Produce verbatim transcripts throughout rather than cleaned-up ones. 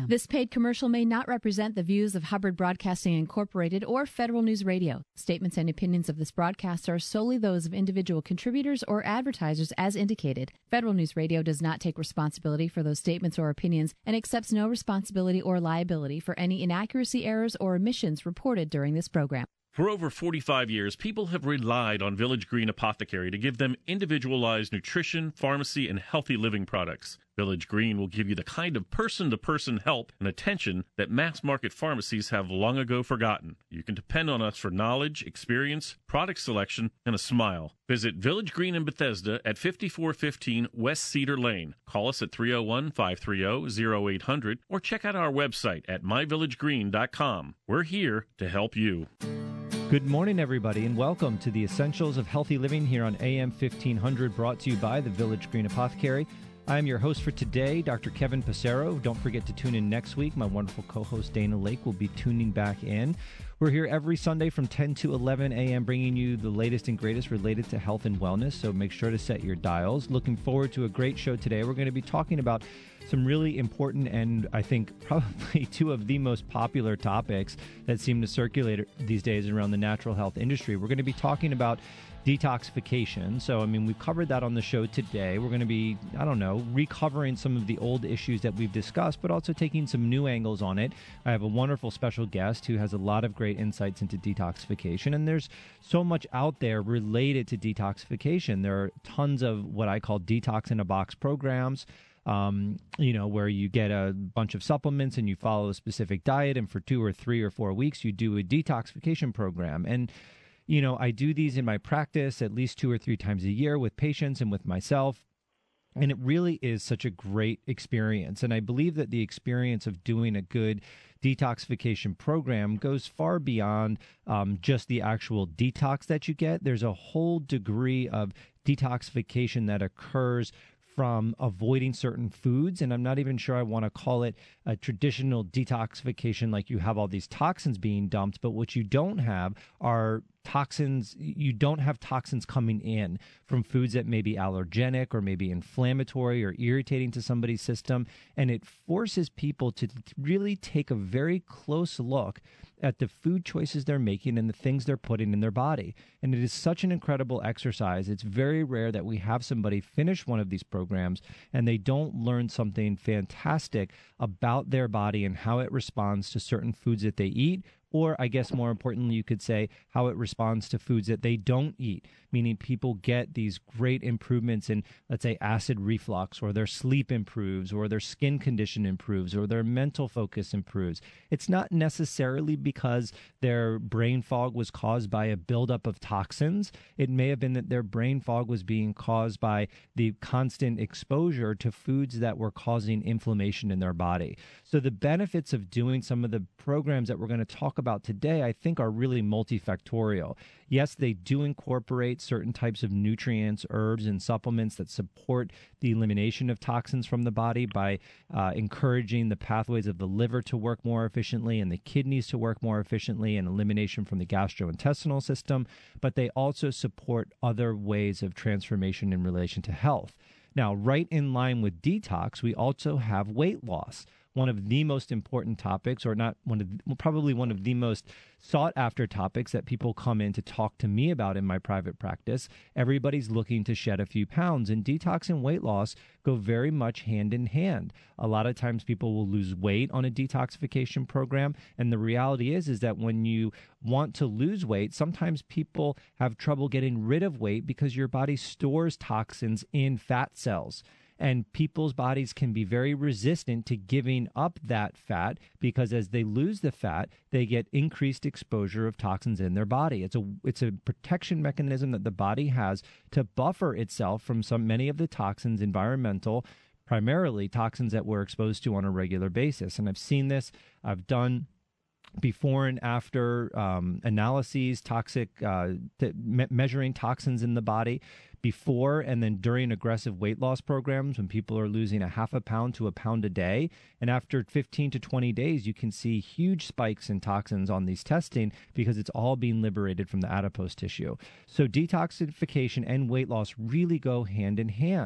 them. This paid commercial may not represent the views of Hubbard Broadcasting Incorporated or Federal News Radio. Statements and opinions of this broadcast are solely those of individual contributors or advertisers as indicated. Federal News Radio does not take responsibility for those statements or opinions and accepts no responsibility or liability for any inaccuracy, errors, or omissions reported during this program. For over forty-five years, people have relied on Village Green Apothecary to give them individualized nutrition, pharmacy, and healthy living products. Village Green will give you the kind of person-to-person help and attention that mass-market pharmacies have long ago forgotten. You can depend on us for knowledge, experience, product selection, and a smile. Visit Village Green in Bethesda at fifty-four fifteen West Cedar Lane. Call us at three oh one, five three zero, zero eight hundred or check out our website at my village green dot com. We're here to help you. Good morning, everybody, and welcome to the Essentials of Healthy Living here on A M fifteen hundred, brought to you by the Village Green Apothecary. I am your host for today, Doctor Kevin Passero. Don't forget to tune in next week. My wonderful co-host Dana Lake will be tuning back in. We're here every Sunday from ten to eleven a.m. bringing you the latest and greatest related to health and wellness, so make sure to set your dials. Looking forward to a great show today. We're going to be talking about some really important and I think probably two of the most popular topics that seem to circulate these days around the natural health industry. We're going to be talking about detoxification. So, I mean, we've covered that on the show today. We're going to be, I don't know, recovering some of the old issues that we've discussed, but also taking some new angles on it. I have a wonderful special guest who has a lot of great insights into detoxification, and there's so much out there related to detoxification. There are tons of what I call detox in a box programs. Um, you know, where you get a bunch of supplements and you follow a specific diet, and for two or three or four weeks, you do a detoxification program. And, you know, I do these in my practice at least two or three times a year with patients and with myself. And it really is such a great experience. And I believe that the experience of doing a good detoxification program goes far beyond um, just the actual detox that you get. There's a whole degree of detoxification that occurs from avoiding certain foods. And I'm not even sure I want to call it a traditional detoxification, like you have all these toxins being dumped, but what you don't have are toxins. You don't have toxins coming in from foods that may be allergenic or maybe inflammatory or irritating to somebody's system. And it forces people to really take a very close look at the food choices they're making and the things they're putting in their body. And it is such an incredible exercise. It's very rare that we have somebody finish one of these programs and they don't learn something fantastic about their body and how it responds to certain foods that they eat, or I guess more importantly, you could say how it responds to foods that they don't eat, meaning people get these great improvements in, let's say, acid reflux, or their sleep improves, or their skin condition improves, or their mental focus improves. It's not necessarily because their brain fog was caused by a buildup of toxins. It may have been that their brain fog was being caused by the constant exposure to foods that were causing inflammation in their body. So the benefits of doing some of the programs that we're going to talk about today, I think, are really multifactorial. Yes, they do incorporate certain types of nutrients, herbs, and supplements that support the elimination of toxins from the body by uh, encouraging the pathways of the liver to work more efficiently and the kidneys to work more efficiently, and elimination from the gastrointestinal system, but they also support other ways of transformation in relation to health. Now, right in line with detox, we also have weight loss. One of the most important topics, or not one of, well, probably one of the most sought after topics that people come in to talk to me about in my private practice. Everybody's looking to shed a few pounds, and detox and weight loss go very much hand in hand. A lot of times people will lose weight on a detoxification program, and the reality is, is that when you want to lose weight, sometimes people have trouble getting rid of weight because your body stores toxins in fat cells. And people's bodies can be very resistant to giving up that fat because as they lose the fat, they get increased exposure of toxins in their body. It's a it's a protection mechanism that the body has to buffer itself from some many of the toxins, environmental, primarily toxins that we're exposed to on a regular basis. And I've seen this. I've done before and after um, analyses, toxic uh, t- me- measuring toxins in the body. Before and then during aggressive weight loss programs, when people are losing a half a pound to a pound a day. And after fifteen to twenty days, you can see huge spikes in toxins on these testing because it's all being liberated from the adipose tissue. So detoxification and weight loss really go hand in hand.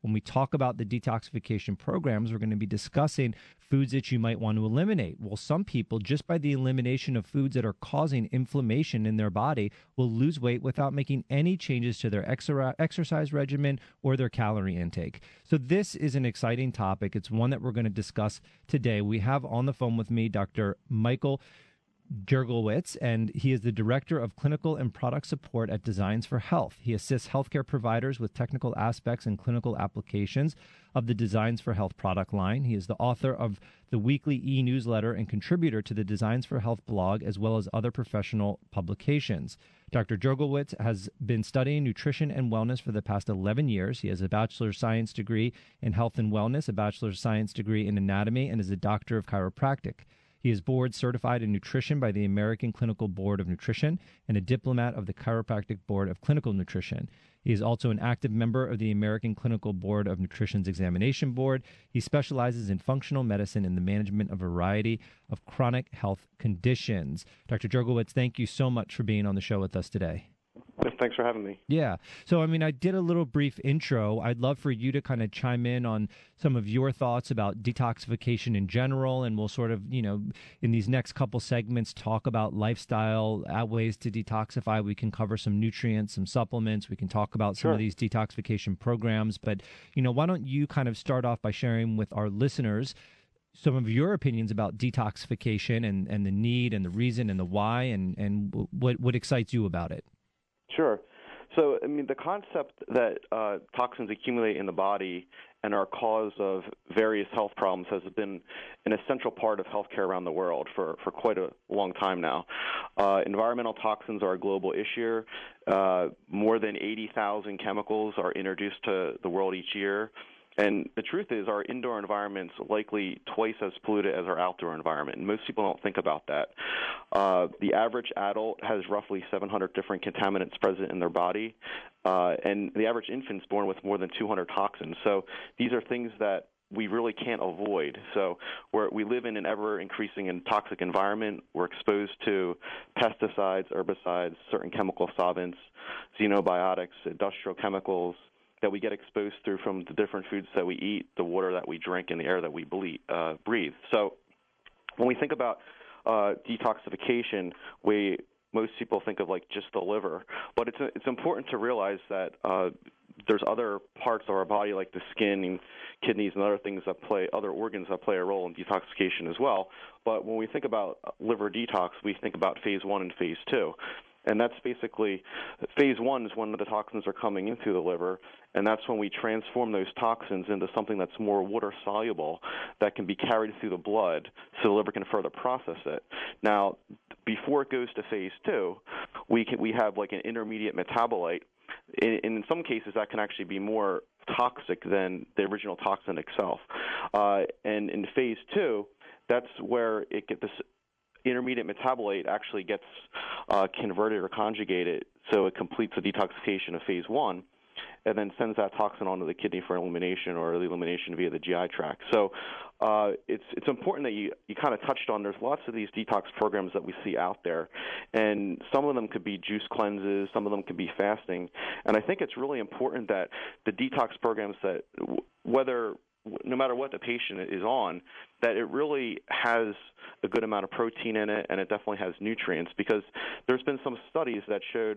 when we talk about the detoxification programs, we're going to be discussing foods that you might want to eliminate. Well, some people, just by the elimination of foods that are causing inflammation in their body, will lose weight without making any changes to their exercise regimen or their calorie intake. So this is an exciting topic. It's one that we're going to discuss today. We have on the phone with me Doctor Michael Jurgelwitz, and he is the Director of Clinical and Product Support at Designs for Health. He assists healthcare providers with technical aspects and clinical applications of the Designs for Health product line. He is the author of the weekly e-newsletter and contributor to the Designs for Health blog, as well as other professional publications. Doctor Jurgelwitz has been studying nutrition and wellness for the past eleven years. He has a bachelor's science degree in health and wellness, a bachelor's science degree in anatomy, and is a doctor of chiropractic. He is board certified in nutrition by the American Clinical Board of Nutrition and a diplomat of the Chiropractic Board of Clinical Nutrition. He is also an active member of the American Clinical Board of Nutrition's Examination Board. He specializes in functional medicine and the management of a variety of chronic health conditions. Doctor Jurgelwitz, thank you so much for being on the show with us today. Thanks for having me. Yeah. So, I mean, I did a little brief intro. I'd love for you to kind of chime in on some of your thoughts about detoxification in general, and we'll sort of, you know, in these next couple segments, talk about lifestyle uh, ways to detoxify. We can cover some nutrients, some supplements. We can talk about some Sure. of these detoxification programs. But, you know, why don't you kind of start off by sharing with our listeners some of your opinions about detoxification and, and the need and the reason and the why, and, and what, what excites you about it? Sure. So, I mean, the concept that uh, toxins accumulate in the body and are cause of various health problems has been an essential part of healthcare around the world for, for quite a long time now. Uh, environmental toxins are a global issue. Uh, more than eighty thousand chemicals are introduced to the world each year. And the truth is, our indoor environment's likely twice as polluted as our outdoor environment, and most people don't think about that. Uh, the average adult has roughly seven hundred different contaminants present in their body, uh, and the average infant's born with more than two hundred toxins. So these are things that we really can't avoid. So we're, we live in an ever-increasing and toxic environment. We're exposed to pesticides, herbicides, certain chemical solvents, xenobiotics, industrial chemicals that we get exposed through from the different foods that we eat, the water that we drink, and the air that we ble- uh, breathe. So when we think about uh, detoxification, we most people think of like just the liver, but it's it's important to realize that uh, there's other parts of our body like the skin and kidneys and other things that play, other organs that play a role in detoxification as well. But when we think about liver detox, we think about phase one and phase two. And that's basically, phase one is when the toxins are coming into the liver, and that's when we transform those toxins into something that's more water-soluble that can be carried through the blood so the liver can further process it. Now, before it goes to phase two, we can, we have like an intermediate metabolite. In, in some cases, that can actually be more toxic than the original toxin itself. Uh, and in phase two, that's where it gets this intermediate metabolite actually gets uh, converted or conjugated, so it completes the detoxification of phase one, and then sends that toxin onto the kidney for elimination or the elimination via the G I tract. So uh, it's it's important that you, you kind of touched on, there's lots of these detox programs that we see out there, and some of them could be juice cleanses, some of them could be fasting, and I think it's really important that the detox programs that, whether no matter what the patient is on, that it really has a good amount of protein in it, and it definitely has nutrients, because there's been some studies that showed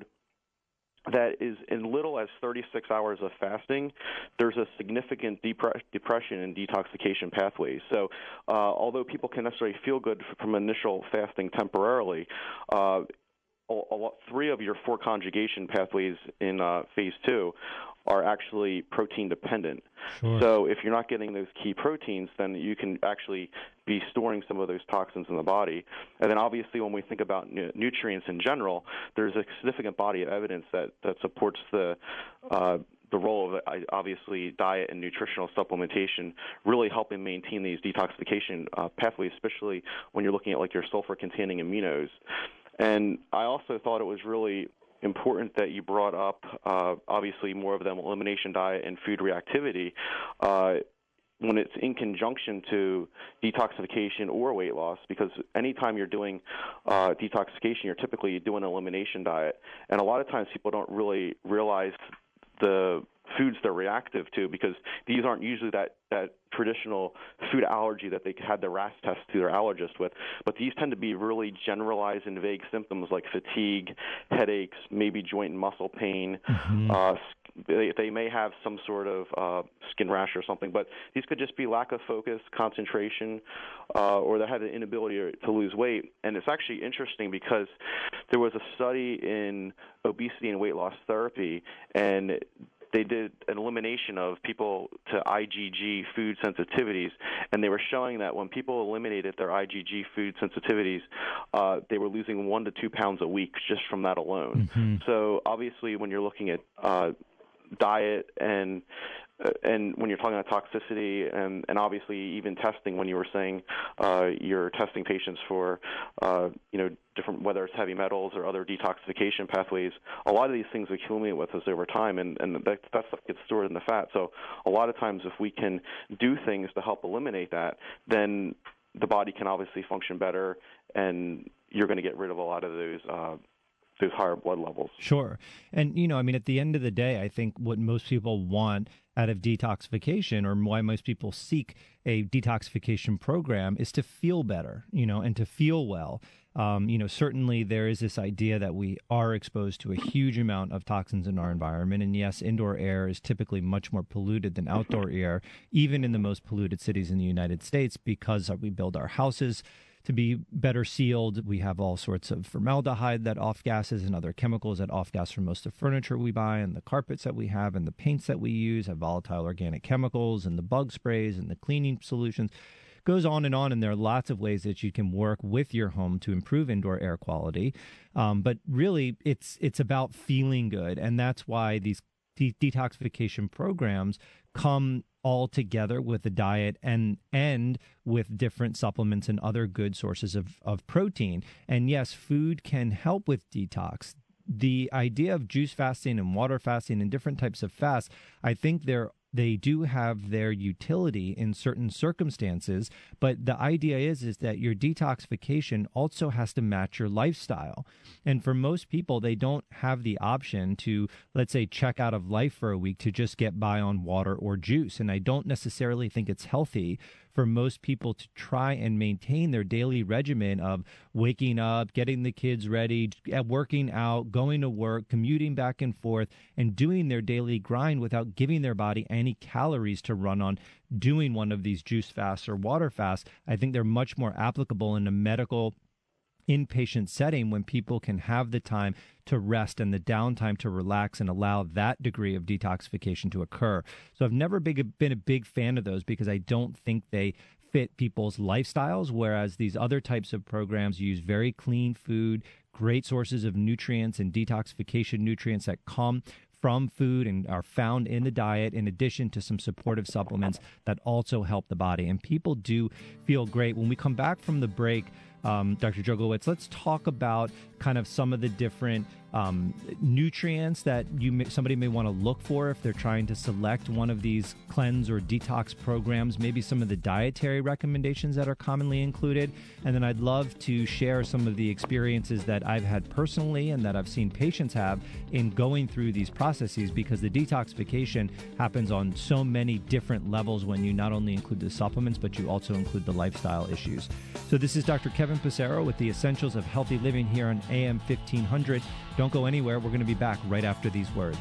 that is in little as thirty-six hours of fasting, there's a significant depre- depression in detoxification pathways. So uh, although people can necessarily feel good from initial fasting temporarily, uh, a, a, three of your four conjugation pathways in uh, phase two are actually protein dependent. Sure. So if you're not getting those key proteins, then you can actually be storing some of those toxins in the body. And then obviously when we think about nu- nutrients in general, there's a significant body of evidence that, that supports the uh, the role of obviously diet and nutritional supplementation really helping maintain these detoxification uh, pathways, especially when you're looking at like your sulfur-containing aminos. And I also thought it was really important that you brought up, uh, obviously, more of the elimination diet and food reactivity uh, when it's in conjunction to detoxification or weight loss, because anytime you're doing uh, detoxification, you're typically doing an elimination diet. And a lot of times people don't really realize the foods they're reactive to, because these aren't usually that, that traditional food allergy that they had the R A S test to their allergist with, but these tend to be really generalized and vague symptoms like fatigue, headaches, maybe joint and muscle pain. Mm-hmm. Uh, they, they may have some sort of uh, skin rash or something, but these could just be lack of focus, concentration, uh, or they had an inability to lose weight. And it's actually interesting because there was a study in obesity and weight loss therapy, and they did an elimination of people to I G G food sensitivities, and they were showing that when people eliminated their I G G food sensitivities, uh, they were losing one to two pounds a week just from that alone. Mm-hmm. So obviously when you're looking at uh, diet and uh, and when you're talking about toxicity and, and obviously even testing, when you were saying uh, you're testing patients for, uh, you know, different, whether it's heavy metals or other detoxification pathways, a lot of these things accumulate with us over time, and, and that, that stuff gets stored in the fat. So a lot of times if we can do things to help eliminate that, then the body can obviously function better, and you're going to get rid of a lot of those uh, those higher blood levels. Sure. And, you know, I mean, at the end of the day, I think what most people want out of detoxification, or why most people seek a detoxification program, is to feel better, you know, and to feel well. Um, you know, certainly there is this idea that we are exposed to a huge amount of toxins in our environment. And yes, indoor air is typically much more polluted than outdoor air, even in the most polluted cities in the United States, because we build our houses to be better sealed. We have all sorts of formaldehyde that off-gases and other chemicals that off-gas from most of the furniture we buy, and the carpets that we have and the paints that we use have volatile organic chemicals, and the bug sprays and the cleaning solutions. Goes on and on, and there are lots of ways that you can work with your home to improve indoor air quality. Um, but really, it's it's about feeling good, and that's why these de- detoxification programs come all together with the diet and and with different supplements and other good sources of, of protein. And yes, food can help with detox. The idea of juice fasting and water fasting and different types of fasts, I think they're they do have their utility in certain circumstances, but the idea is is that your detoxification also has to match your lifestyle. And for most people, they don't have the option to, let's say, check out of life for a week to just get by on water or juice. And I don't necessarily think it's healthy for most people to try and maintain their daily regimen of waking up, getting the kids ready, working out, going to work, commuting back and forth, and doing their daily grind without giving their body any calories to run on doing one of these juice fasts or water fasts. I think they're much more applicable in a medical inpatient setting when people can have the time to rest and the downtime to relax and allow that degree of detoxification to occur. So I've never big, been a big fan of those because I don't think they fit people's lifestyles, whereas these other types of programs use very clean food, great sources of nutrients and detoxification nutrients that come from food and are found in the diet, in addition to some supportive supplements that also help the body. And people do feel great. When we come back from the break, um, Doctor Jogowitz, let's talk about kind of some of the different um, nutrients that you may, somebody may want to look for if they're trying to select one of these cleanse or detox programs, maybe some of the dietary recommendations that are commonly included. And then I'd love to share some of the experiences that I've had personally and that I've seen patients have in going through these processes, because the detoxification happens on so many different levels when you not only include the supplements, but you also include the lifestyle issues. So this is Doctor Kevin Passero with the Essentials of Healthy Living here on A M fifteen hundred. Don't go anywhere. We're going to be back right after these words.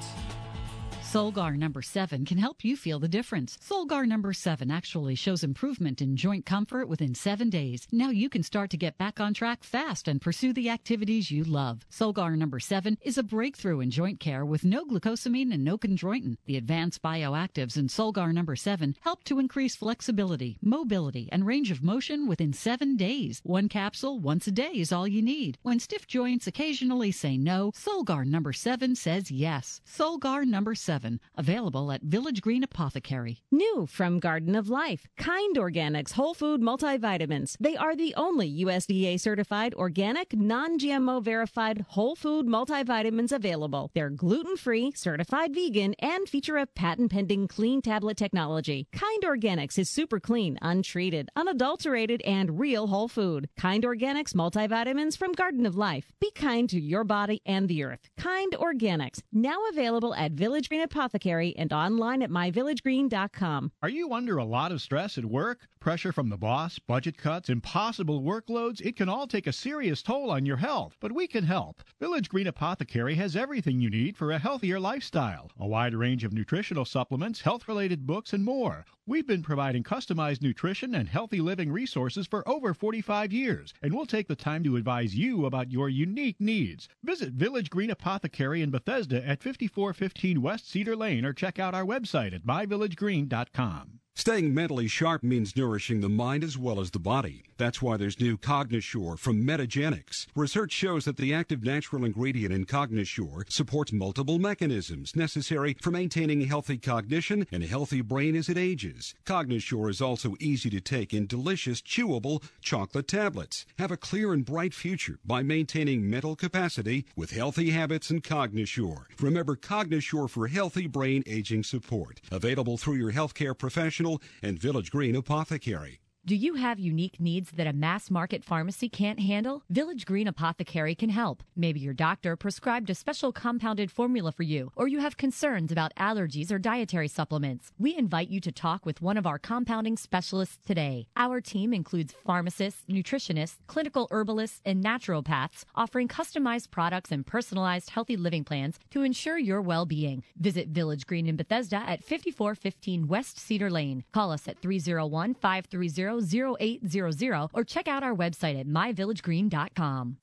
Solgar number seven can help you feel the difference. Solgar number seven actually shows improvement in joint comfort within seven days. Now you can start to get back on track fast and pursue the activities you love. Solgar number seven is a breakthrough in joint care with no glucosamine and no chondroitin. The advanced bioactives in Solgar number seven help to increase flexibility, mobility, and range of motion within seven days. One capsule once a day is all you need. When stiff joints occasionally say no, Solgar number seven says yes. Solgar number seven. Available at Village Green Apothecary. New from Garden of Life, Kind Organics Whole Food Multivitamins. They are the only U S D A certified, organic, non-G M O verified whole food multivitamins available. They're gluten-free, certified vegan, and feature a patent-pending clean tablet technology. Kind Organics is super clean, untreated, unadulterated, and real whole food. Kind Organics multivitamins from Garden of Life. Be kind to your body and the earth. Kind Organics, now available at Village Green Apothecary and online at my village green dot com. Are you under a lot of stress at work? Pressure from the boss, budget cuts, impossible workloads? It can all take a serious toll on your health, but we can help. Village Green Apothecary has everything you need for a healthier lifestyle. A wide range of nutritional supplements, health-related books, and more. We've been providing customized nutrition and healthy living resources for over forty-five years, and we'll take the time to advise you about your unique needs. Visit Village Green Apothecary in Bethesda at fifty-four fifteen West Cedar Lane or check out our website at my village green dot com. Staying mentally sharp means nourishing the mind as well as the body. That's why there's new Cognisure from Metagenics. Research shows that the active natural ingredient in Cognisure supports multiple mechanisms necessary for maintaining healthy cognition and a healthy brain as it ages. Cognisure is also easy to take in delicious, chewable chocolate tablets. Have a clear and bright future by maintaining mental capacity with healthy habits and Cognisure. Remember Cognisure for healthy brain aging support. Available through your healthcare professional and Village Green Apothecary. Do you have unique needs that a mass market pharmacy can't handle? Village Green Apothecary can help. Maybe your doctor prescribed a special compounded formula for you, or you have concerns about allergies or dietary supplements. We invite you to talk with one of our compounding specialists today. Our team includes pharmacists, nutritionists, clinical herbalists, and naturopaths, offering customized products and personalized healthy living plans to ensure your well-being. Visit Village Green in Bethesda at fifty-four fifteen West Cedar Lane. Call us at three oh one, five three zero, zero eight zero zero or check out our website at my village green dot com.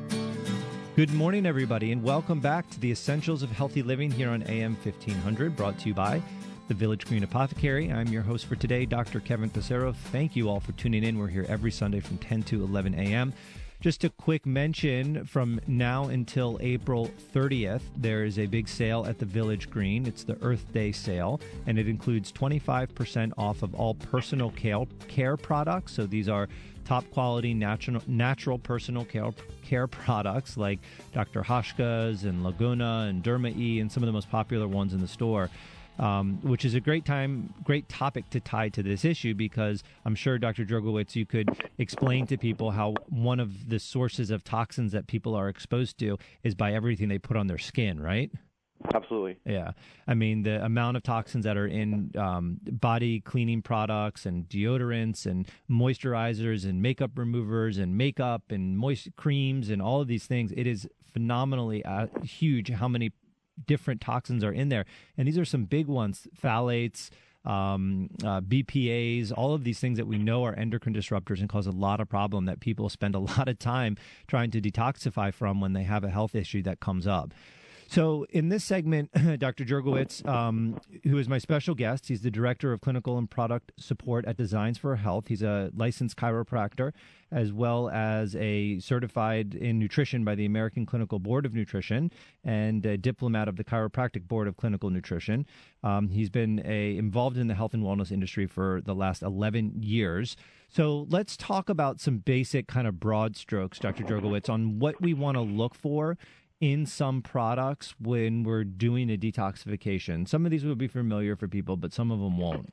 Good morning, everybody, and welcome back to the Essentials of Healthy Living here on A M fifteen hundred, brought to you by the Village Green Apothecary. I'm your host for today, Doctor Kevin Passero. Thank you all for tuning in. We're here every Sunday from ten to eleven a.m. Just a quick mention, from now until April thirtieth, there is a big sale at the Village Green. It's the Earth Day sale, and it includes twenty-five percent off of all personal care products. So these are top quality natural natural personal care, care products like Doctor Hashka's and Laguna and Derma E and some of the most popular ones in the store. Um, which is a great time, great topic to tie to this issue, because I'm sure, Doctor Drogowitz, you could explain to people how one of the sources of toxins that people are exposed to is by everything they put on their skin, right? Absolutely. Yeah. I mean, the amount of toxins that are in um, body cleaning products and deodorants and moisturizers and makeup removers and makeup and moist creams and all of these things, it is phenomenally uh, huge how many different toxins are in there. And these are some big ones: phthalates, um, uh, B P As, all of these things that we know are endocrine disruptors and cause a lot of problem that people spend a lot of time trying to detoxify from when they have a health issue that comes up. So in this segment, Doctor Drogowitz, um, who is my special guest, he's the Director of Clinical and Product Support at Designs for Health. He's a licensed chiropractor, as well as a certified in nutrition by the American Clinical Board of Nutrition and a diplomat of the Chiropractic Board of Clinical Nutrition. Um, he's been a, involved in the health and wellness industry for the last eleven years. So let's talk about some basic kind of broad strokes, Doctor Drogowitz, on what we want to look for in some products when we're doing a detoxification. Some of these will be familiar for people, but some of them won't.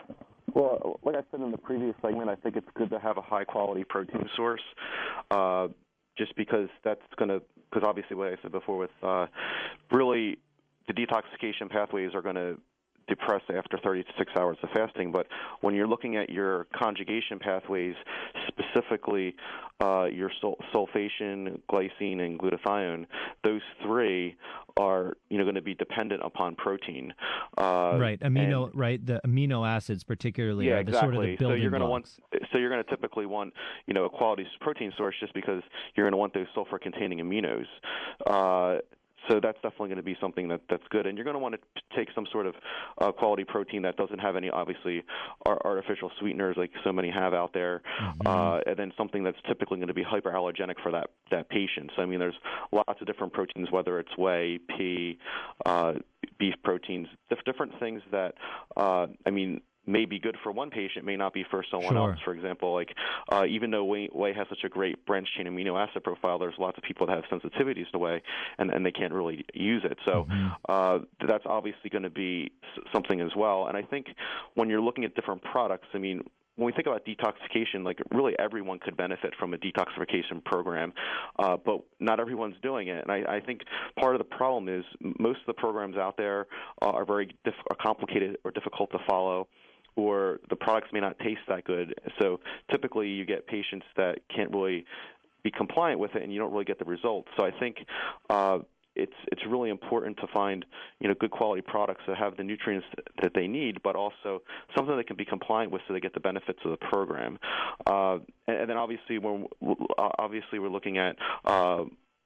Well, like I said in the previous segment, I think it's good to have a high-quality protein source, uh, just because that's going to, because obviously what I said before with uh, really the detoxification pathways are going to depress after thirty-six hours of fasting. But when you're looking at your conjugation pathways, specifically uh, your sul- sulfation, glycine, and glutathione, those three are you know going to be dependent upon protein. Uh, right, amino and, right the amino acids particularly yeah, are the exactly. sort of the building so you're going to want blocks. so you're going to typically want you know a quality protein source just because you're going to want those sulfur-containing aminos. Uh, So that's definitely going to be something that, that's good. And you're going to want to take some sort of uh, quality protein that doesn't have any, obviously, artificial sweeteners like so many have out there, mm-hmm. uh, and then something that's typically going to be hyperallergenic for that, that patient. So, I mean, there's lots of different proteins, whether it's whey, pea, uh, beef proteins, different things that, uh, I mean, may be good for one patient, may not be for someone sure. else. For example, like uh, even though whey, whey has such a great branched-chain amino acid profile, there's lots of people that have sensitivities to whey, and, and they can't really use it. So mm-hmm. uh, that's obviously going to be something as well. And I think when you're looking at different products, I mean, when we think about detoxification, like really everyone could benefit from a detoxification program, uh, but not everyone's doing it. And I, I think part of the problem is most of the programs out there are very diff- are complicated or difficult to follow, or the products may not taste that good. So typically you get patients that can't really be compliant with it, and you don't really get the results. So I think uh, it's it's really important to find, you know, good quality products that have the nutrients that they need, but also something they can be compliant with so they get the benefits of the program. Uh, and, and then obviously we're obviously we're looking at uh,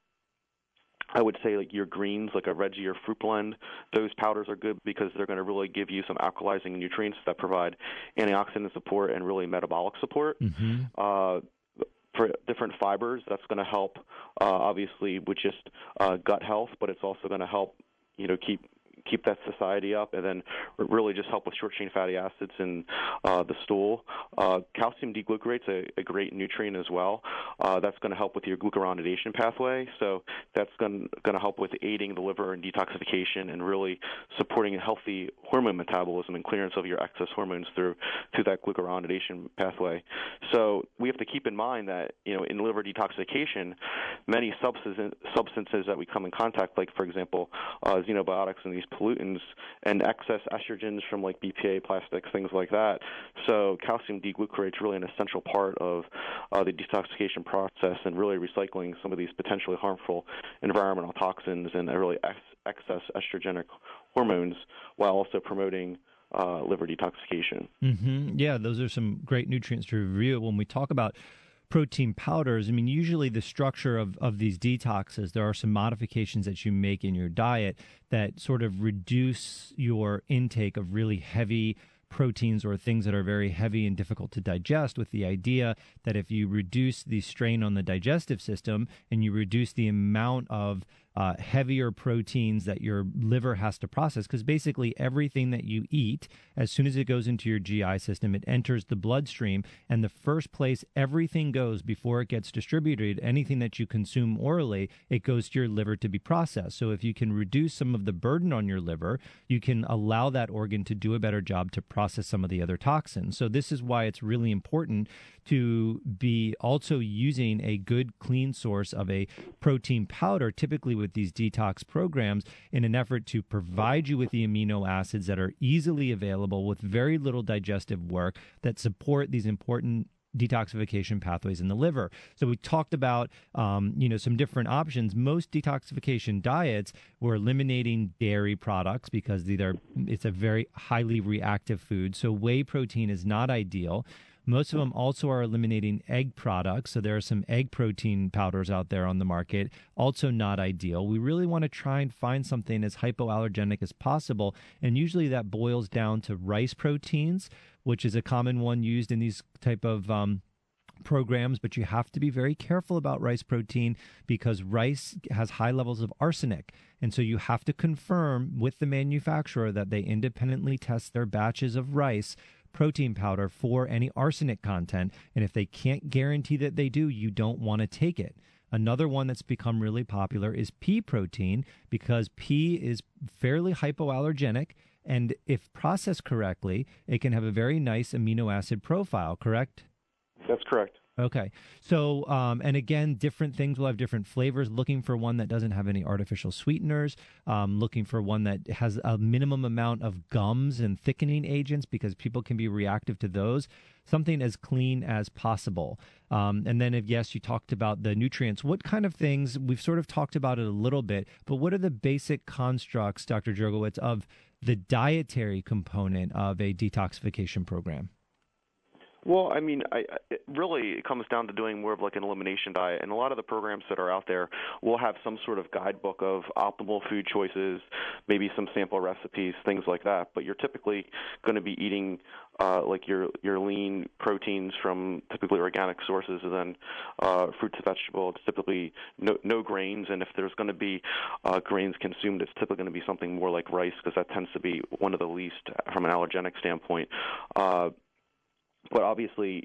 I would say like your greens, like a Reggie or Fruit Blend. Those powders are good because they're going to really give you some alkalizing nutrients that provide antioxidant support and really metabolic support. Mm-hmm. Uh, For different fibers, that's going to help, uh, obviously, with just uh, gut health, but it's also going to help, you know, keep keep that satiety up, and then really just help with short-chain fatty acids in uh, the stool. Uh, calcium D-glucurate's a, a great nutrient as well. Uh, that's going to help with your glucuronidation pathway, so that's going to help with aiding the liver and detoxification and really supporting a healthy hormone metabolism and clearance of your excess hormones through through that glucuronidation pathway. So we have to keep in mind that, you know, in liver detoxification, many substances substances that we come in contact, like for example, uh, xenobiotics and these pollutants and excess estrogens from like B P A, plastics, things like that. So calcium D-glucarate is really an essential part of uh, the detoxification process and really recycling some of these potentially harmful environmental toxins and really ex- excess estrogenic hormones while also promoting uh, liver detoxification. Mm-hmm. Yeah, those are some great nutrients to review. When we talk about protein powders, I mean, usually the structure of, of these detoxes, there are some modifications that you make in your diet that sort of reduce your intake of really heavy proteins or things that are very heavy and difficult to digest, with the idea that if you reduce the strain on the digestive system and you reduce the amount of uh, heavier proteins that your liver has to process, because basically everything that you eat, as soon as it goes into your G I system, it enters the bloodstream, and the first place everything goes before it gets distributed, anything that you consume orally, it goes to your liver to be processed. So if you can reduce some of the burden on your liver, you can allow that organ to do a better job to process some of the other toxins. So this is why it's really important to be also using a good, clean source of a protein powder, typically with these detox programs, in an effort to provide you with the amino acids that are easily available with very little digestive work that support these important detoxification pathways in the liver. So we talked about, um, you know, some different options. Most detoxification diets were eliminating dairy products because these are, it's a very highly reactive food. So whey protein is not ideal. Most of them also are eliminating egg products. So there are some egg protein powders out there on the market, also not ideal. We really want to try and find something as hypoallergenic as possible. And usually that boils down to rice proteins, which is a common one used in these type of um, programs. But you have to be very careful about rice protein because rice has high levels of arsenic. And so you have to confirm with the manufacturer that they independently test their batches of rice protein powder for any arsenic content. And if they can't guarantee that they do, you don't want to take it. Another one that's become really popular is pea protein because pea is fairly hypoallergenic. And if processed correctly, it can have a very nice amino acid profile, correct? That's correct. Okay. So, um, and again, different things will have different flavors. Looking for one that doesn't have any artificial sweeteners, um, looking for one that has a minimum amount of gums and thickening agents because people can be reactive to those. Something as clean as possible. Um, and then, if yes, you talked about the nutrients. What kind of things, we've sort of talked about it a little bit, but what are the basic constructs, Doctor Jurgowitz, of the dietary component of a detoxification program? Well, I mean, I, it really it comes down to doing more of like an elimination diet, and a lot of the programs that are out there will have some sort of guidebook of optimal food choices, maybe some sample recipes, things like that. But you're typically going to be eating uh, like your your lean proteins from typically organic sources, and then uh, fruits and vegetables. It's typically no, no grains, and if there's going to be uh, grains consumed, it's typically going to be something more like rice because that tends to be one of the least from an allergenic standpoint. Uh, But obviously,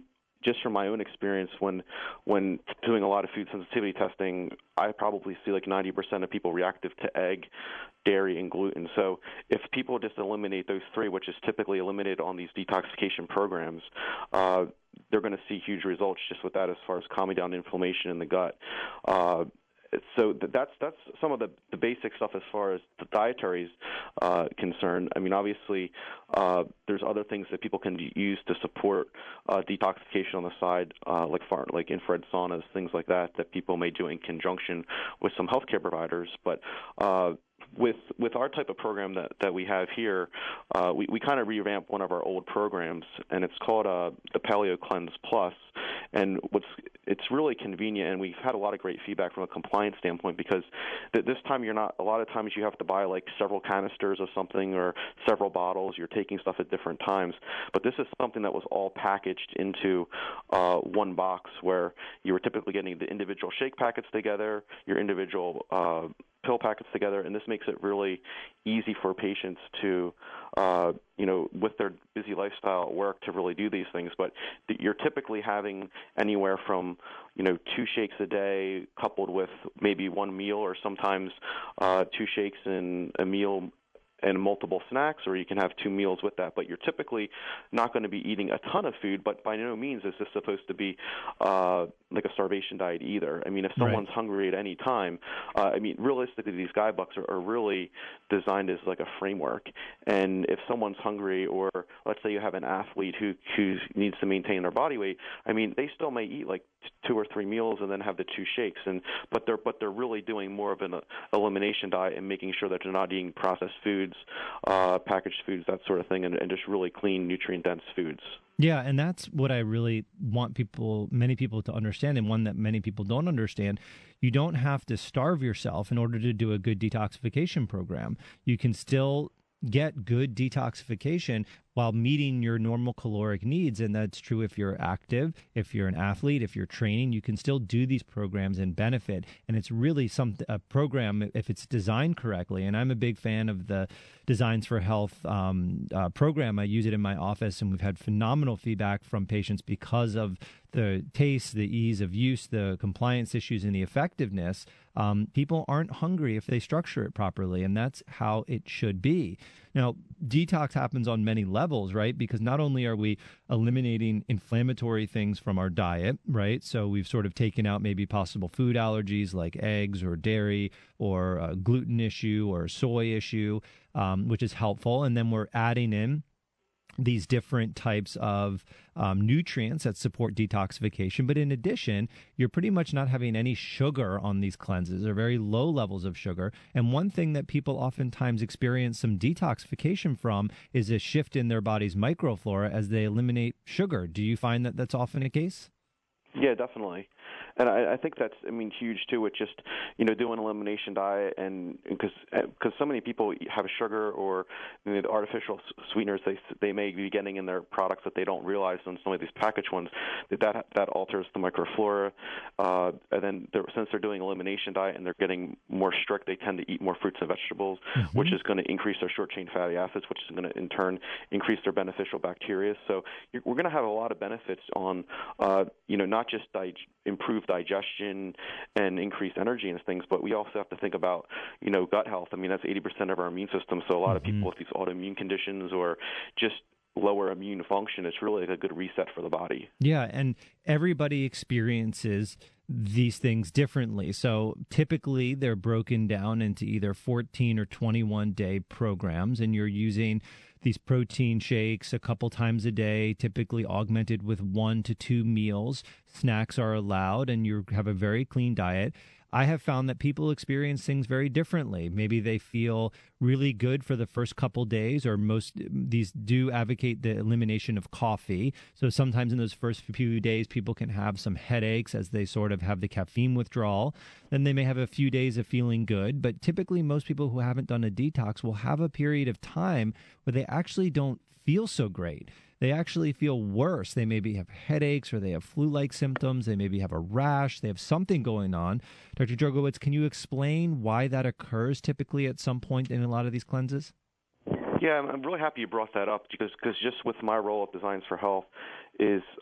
just from my own experience, when when doing a lot of food sensitivity testing, I probably see like ninety percent of people reactive to egg, dairy, and gluten. So if people just eliminate those three, which is typically eliminated on these detoxification programs, uh, they're going to see huge results just with that as far as calming down inflammation in the gut. Uh, So that's that's some of the, the basic stuff as far as the dietary is uh, concerned. I mean, obviously, uh, there's other things that people can use to support uh, detoxification on the side, uh, like far, like infrared saunas, things like that, that people may do in conjunction with some healthcare providers. But uh, with with our type of program that, that we have here, uh, we, we kind of revamped one of our old programs, and it's called uh, the Paleo Cleanse Plus. And what's it's really convenient, and we've had a lot of great feedback from a compliance standpoint, because th- this time you're not, a lot of times you have to buy like several canisters of something or several bottles. You're taking stuff at different times. But this is something that was all packaged into uh, one box, where you were typically getting the individual shake packets together, your individual uh, pill packets together, and this makes it really easy for patients to, uh, you know, with their busy lifestyle at work, to really do these things. But you're typically having anywhere from, you know, two shakes a day coupled with maybe one meal, or sometimes uh, two shakes and a meal and multiple snacks, or you can have two meals with that. But you're typically not going to be eating a ton of food, but by no means is this supposed to be uh, like a starvation diet either. I mean, if someone's right. hungry at any time, uh, I mean, realistically, these guidebooks are, are really designed as like a framework. And if someone's hungry, or let's say you have an athlete who, who needs to maintain their body weight, I mean, they still may eat like two or three meals and then have the two shakes. And but they're but they're really doing more of an uh, elimination diet and making sure that they're not eating processed foods, uh, packaged foods, that sort of thing, and, and just really clean, nutrient-dense foods. Yeah, and that's what I really want people, many people to understand, and one that many people don't understand. You don't have to starve yourself in order to do a good detoxification program. You can still get good detoxification while meeting your normal caloric needs. And that's true if you're active, if you're an athlete, if you're training, you can still do these programs and benefit. And it's really some a program if it's designed correctly. And I'm a big fan of the Designs for Health um, uh, program. I use it in my office, and we've had phenomenal feedback from patients because of the taste, the ease of use, the compliance issues, and the effectiveness. Um, people aren't hungry if they structure it properly, and that's how it should be. Now, detox happens on many levels, right? Because not only are we eliminating inflammatory things from our diet, right? So we've sort of taken out maybe possible food allergies like eggs or dairy, or a gluten issue or a soy issue, um, which is helpful. And then we're adding in these different types of um, nutrients that support detoxification. But in addition, you're pretty much not having any sugar on these cleanses, or very low levels of sugar. And one thing that people oftentimes experience some detoxification from is a shift in their body's microflora as they eliminate sugar. Do you find that that's often the case? Yeah, definitely. And I, I think that's, I mean, huge too, with just, you know, doing an elimination diet, and because because so many people have sugar or, you know, the artificial sweeteners they they may be getting in their products that they don't realize on some of these packaged ones, that that, that alters the microflora. Uh, and then they're, since they're doing elimination diet and they're getting more strict, they tend to eat more fruits and vegetables, mm-hmm. which is going to increase their short-chain fatty acids, which is going to in turn increase their beneficial bacteria. So you're, we're going to have a lot of benefits on, uh, you know, not just dig- improve digestion and increase energy and things, but we also have to think about, you know, gut health. I mean, that's eighty percent of our immune system. So a lot mm-hmm. of people with these autoimmune conditions or just lower immune function, it's really like a good reset for the body. Yeah, and everybody experiences these things differently. So typically they're broken down into either fourteen or twenty-one day programs, and you're using these protein shakes a couple times a day, typically augmented with one to two meals. Snacks are allowed, and you have a very clean diet. I have found that people experience things very differently. Maybe they feel really good for the first couple days, or most these do advocate the elimination of coffee. So sometimes in those first few days, people can have some headaches as they sort of have the caffeine withdrawal. Then they may have a few days of feeling good. But typically most people who haven't done a detox will have a period of time where they actually don't feel so great. They actually feel worse. They maybe have headaches, or they have flu-like symptoms. They maybe have a rash. They have something going on. Doctor Drogowitz, can you explain why that occurs typically at some point in a lot of these cleanses? Yeah, I'm really happy you brought that up, because because just with my role at Designs for Health is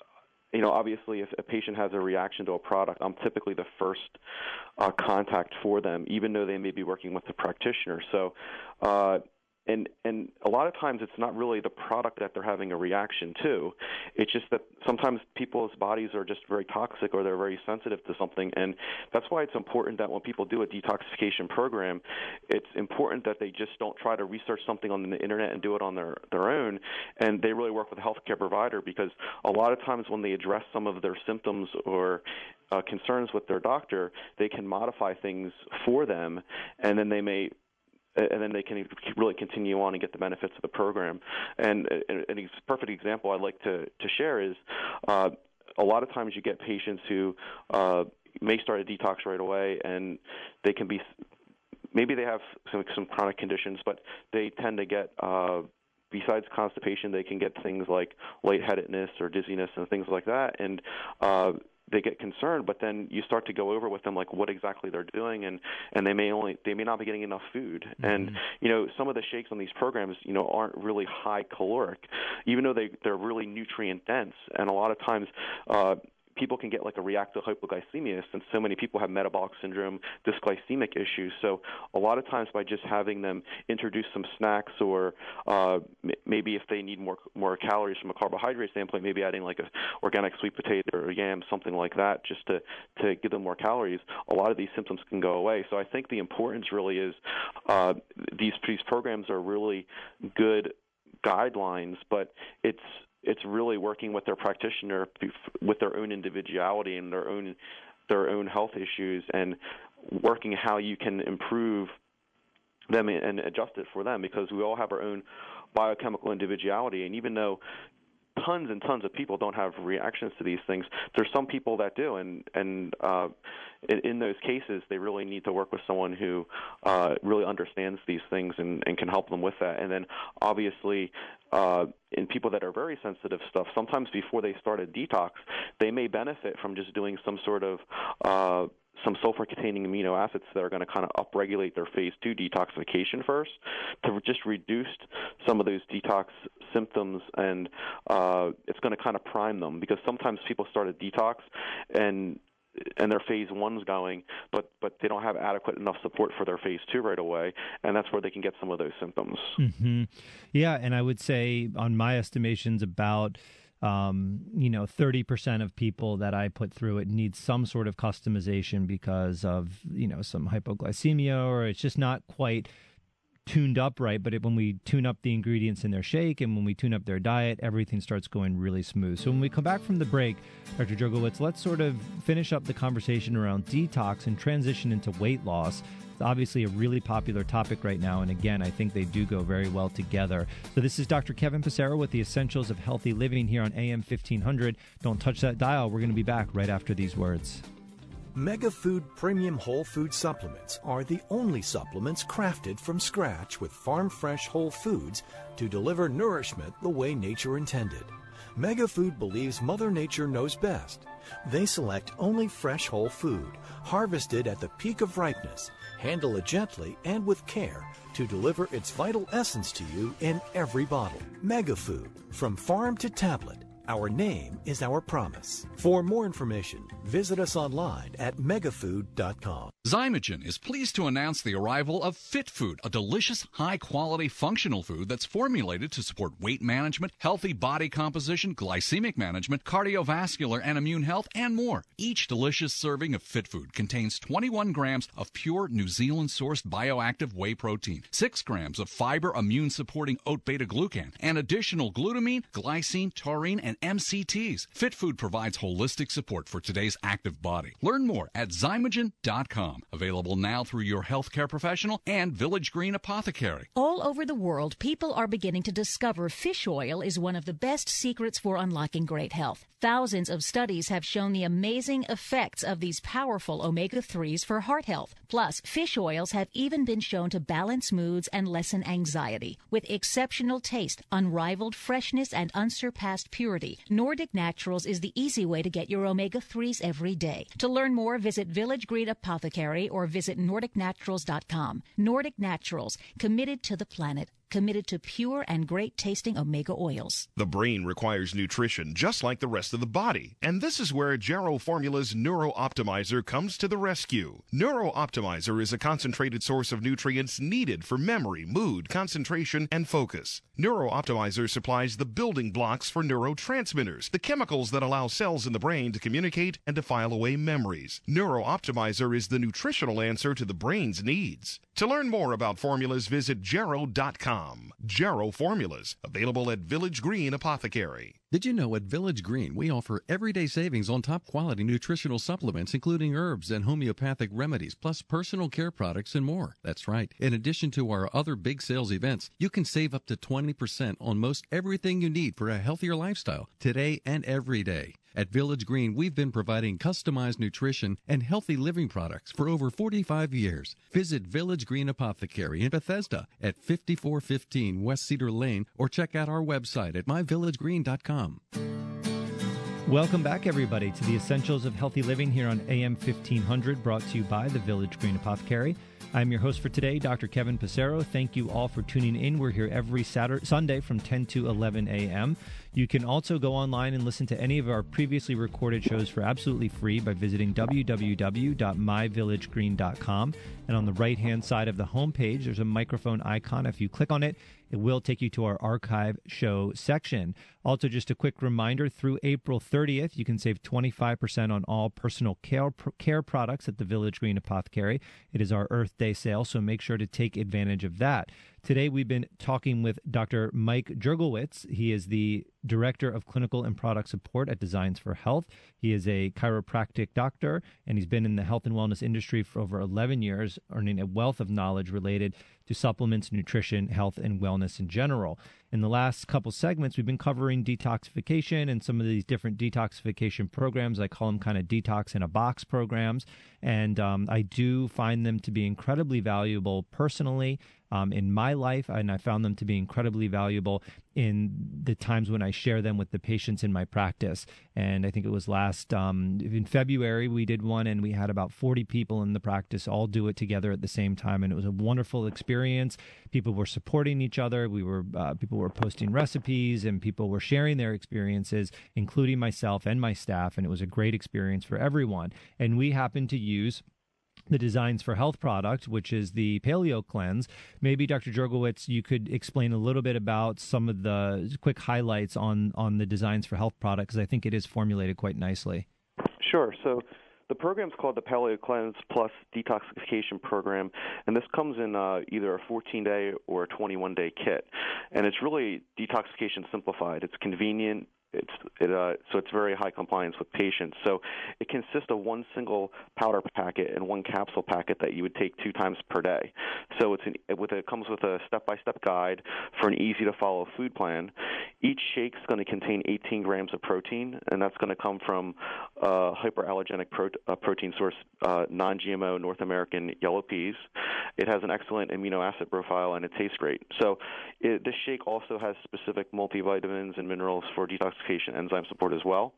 you know, obviously, if a patient has a reaction to a product, I'm typically the first uh, contact for them, even though they may be working with the practitioner. So, uh, and and a lot of times it's not really the product that they're having a reaction to. It's just that sometimes people's bodies are just very toxic or they're very sensitive to something, and that's why it's important that when people do a detoxification program, it's important that they just don't try to research something on the internet and do it on their, their own, and they really work with a healthcare provider, because a lot of times when they address some of their symptoms or uh, concerns with their doctor, they can modify things for them, and then they may and then they can really continue on and get the benefits of the program. And a perfect example I'd like to, to share is uh, a lot of times you get patients who uh, may start a detox right away, and they can be maybe they have some, some chronic conditions, but they tend to get uh, besides constipation, they can get things like lightheadedness or dizziness and things like that, and uh, they get concerned, but then you start to go over with them like what exactly they're doing, and, and they may only they may not be getting enough food. Mm-hmm. And you know, some of the shakes on these programs, you know, aren't really high caloric, even though they they're really nutrient dense. And a lot of times, uh, people can get like a reactive hypoglycemia, since so many people have metabolic syndrome, dysglycemic issues. So a lot of times by just having them introduce some snacks, or uh, m- maybe if they need more more calories from a carbohydrate standpoint, maybe adding like a organic sweet potato or yam, something like that, just to, to give them more calories, a lot of these symptoms can go away. So I think the importance really is uh, these, these programs are really good guidelines, but it's It's really working with their practitioner with their own individuality and their own their own health issues, and working how you can improve them and adjust it for them, because we all have our own biochemical individuality. And even though tons and tons of people don't have reactions to these things, there's some people that do, and and uh, in, in those cases, they really need to work with someone who uh, really understands these things and, and can help them with that. And then, obviously, uh, in people that are very sensitive stuff, sometimes before they start a detox, they may benefit from just doing some sort of uh, some sulfur-containing amino acids that are going to kind of upregulate their phase two detoxification first, to just reduce some of those detox symptoms, and uh, it's going to kind of prime them, because sometimes people start a detox and and their phase one's going, but but they don't have adequate enough support for their phase two right away, and that's where they can get some of those symptoms. Mm-hmm. Yeah, and I would say, on my estimations, about Um, you know, thirty percent of people that I put through it need some sort of customization because of, you know, some hypoglycemia, or it's just not quite tuned up right. But it, when we tune up the ingredients in their shake and when we tune up their diet, everything starts going really smooth. So when we come back from the break, Doctor Jurgowitz, let's sort of finish up the conversation around detox and transition into weight loss. It's obviously a really popular topic right now, and again, I think they do go very well together. So this is Doctor Kevin Passero with the Essentials of Healthy Living here on A M fifteen hundred. Don't touch that dial. We're going to be back right after these words. Megafood Premium Whole Food Supplements are the only supplements crafted from scratch with farm-fresh whole foods to deliver nourishment the way nature intended. Megafood believes Mother Nature knows best. They select only fresh whole food, harvested at the peak of ripeness, handle it gently and with care to deliver its vital essence to you in every bottle. Megafood, from farm to tablet. Our name is our promise. For more information, visit us online at megafood dot com. Zymogen is pleased to announce the arrival of Fit Food, a delicious, high-quality, functional food that's formulated to support weight management, healthy body composition, glycemic management, cardiovascular and immune health, and more. Each delicious serving of Fit Food contains twenty-one grams of pure New Zealand-sourced bioactive whey protein, six grams of fiber immune-supporting oat beta-glucan, and additional glutamine, glycine, taurine, and M C Ts. Fit Food provides holistic support for today's active body. Learn more at zymogen dot com. Available now through your healthcare professional and Village Green Apothecary. All over the world, people are beginning to discover fish oil is one of the best secrets for unlocking great health. Thousands of studies have shown the amazing effects of these powerful omega threes for heart health. Plus, fish oils have even been shown to balance moods and lessen anxiety. With exceptional taste, unrivaled freshness, and unsurpassed purity, Nordic Naturals is the easy way to get your omega threes every day. To learn more, visit Village Green Apothecary or visit nordic naturals dot com. Nordic Naturals, committed to the planet, committed to pure and great-tasting omega oils. The brain requires nutrition just like the rest of the body, and this is where Jarrow Formula's Neuro Optimizer comes to the rescue. Neuro Optimizer is a concentrated source of nutrients needed for memory, mood, concentration, and focus. Neuro Optimizer supplies the building blocks for neurotransmitters, the chemicals that allow cells in the brain to communicate and to file away memories. Neuro Optimizer is the nutritional answer to the brain's needs. To learn more about formulas, visit jarrow dot com. Jarrow Formulas, available at Village Green Apothecary. Did you know at Village Green we offer everyday savings on top quality nutritional supplements, including herbs and homeopathic remedies, plus personal care products and more? That's right. In addition to our other big sales events, you can save up to twenty percent on most everything you need for a healthier lifestyle, today and every day. At Village Green, we've been providing customized nutrition and healthy living products for over forty-five years. Visit Village Green Apothecary in Bethesda at fifty-four fifteen West Cedar Lane or check out our website at my village green dot com. Welcome back, everybody, to the Essentials of Healthy Living here on A M fifteen hundred, brought to you by the Village Green Apothecary. I'm your host for today, Doctor Kevin Passero. Thank you all for tuning in. We're here every Saturday, Sunday from ten to eleven a.m. You can also go online and listen to any of our previously recorded shows for absolutely free by visiting w w w dot my village green dot com. And on the right-hand side of the homepage, there's a microphone icon. If you click on it, it will take you to our archive show section. Also, just a quick reminder, through April thirtieth, you can save twenty-five percent on all personal care, care products at the Village Green Apothecary. It is our Earth Day sale, so make sure to take advantage of that. Today, we've been talking with Doctor Mike Jurgielewicz. He is the Director of Clinical and Product Support at Designs for Health. He is a chiropractic doctor, and he's been in the health and wellness industry for over eleven years, earning a wealth of knowledge related to supplements, nutrition, health, and wellness in general. In the last couple segments, we've been covering detoxification and some of these different detoxification programs. I call them kind of detox in a box programs. And um, I do find them to be incredibly valuable personally um, in my life. And I found them to be incredibly valuable in the times when I share them with the patients in my practice. And I think it was last, um, in February, we did one, and we had about forty people in the practice all do it together at the same time. And it was a wonderful experience. People were supporting each other. We were, uh, people were posting recipes, and people were sharing their experiences, including myself and my staff. And it was a great experience for everyone. And we happened to use the Designs for Health product, which is the Paleo Cleanse. Maybe, Doctor Jurgielewicz, you could explain a little bit about some of the quick highlights on, on the Designs for Health product, because I think it is formulated quite nicely. Sure. So the program is called the Paleo Cleanse Plus Detoxification Program, and this comes in uh, either a fourteen-day or a twenty-one day kit. And it's really detoxification simplified. It's convenient. It's it, uh, so it's very high compliance with patients. So it consists of one single powder packet and one capsule packet that you would take two times per day. So it's an, it, with a, it comes with a step-by-step guide for an easy-to-follow food plan. Each shake is going to contain eighteen grams of protein, and that's going to come from uh, hyperallergenic pro, uh, protein source, uh, non G M O North American yellow peas. It has an excellent amino acid profile, and it tastes great. So it, this shake also has specific multivitamins and minerals for detoxification enzyme support as well.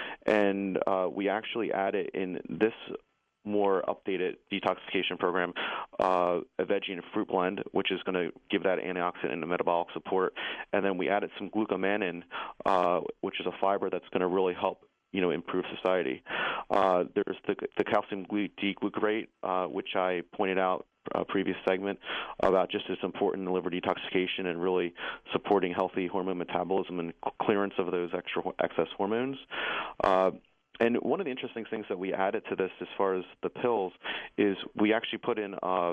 And uh, we actually added in this more updated detoxification program uh, a veggie and fruit blend, which is going to give that antioxidant and metabolic support. And then we added some glucomannan, uh, which is a fiber that's going to really help you know, improve society. Uh, there's the, the calcium D-glucarate, uh, which I pointed out a previous segment about just as important in liver detoxification and really supporting healthy hormone metabolism and clearance of those extra excess hormones. Uh, and one of the interesting things that we added to this as far as the pills is we actually put in uh,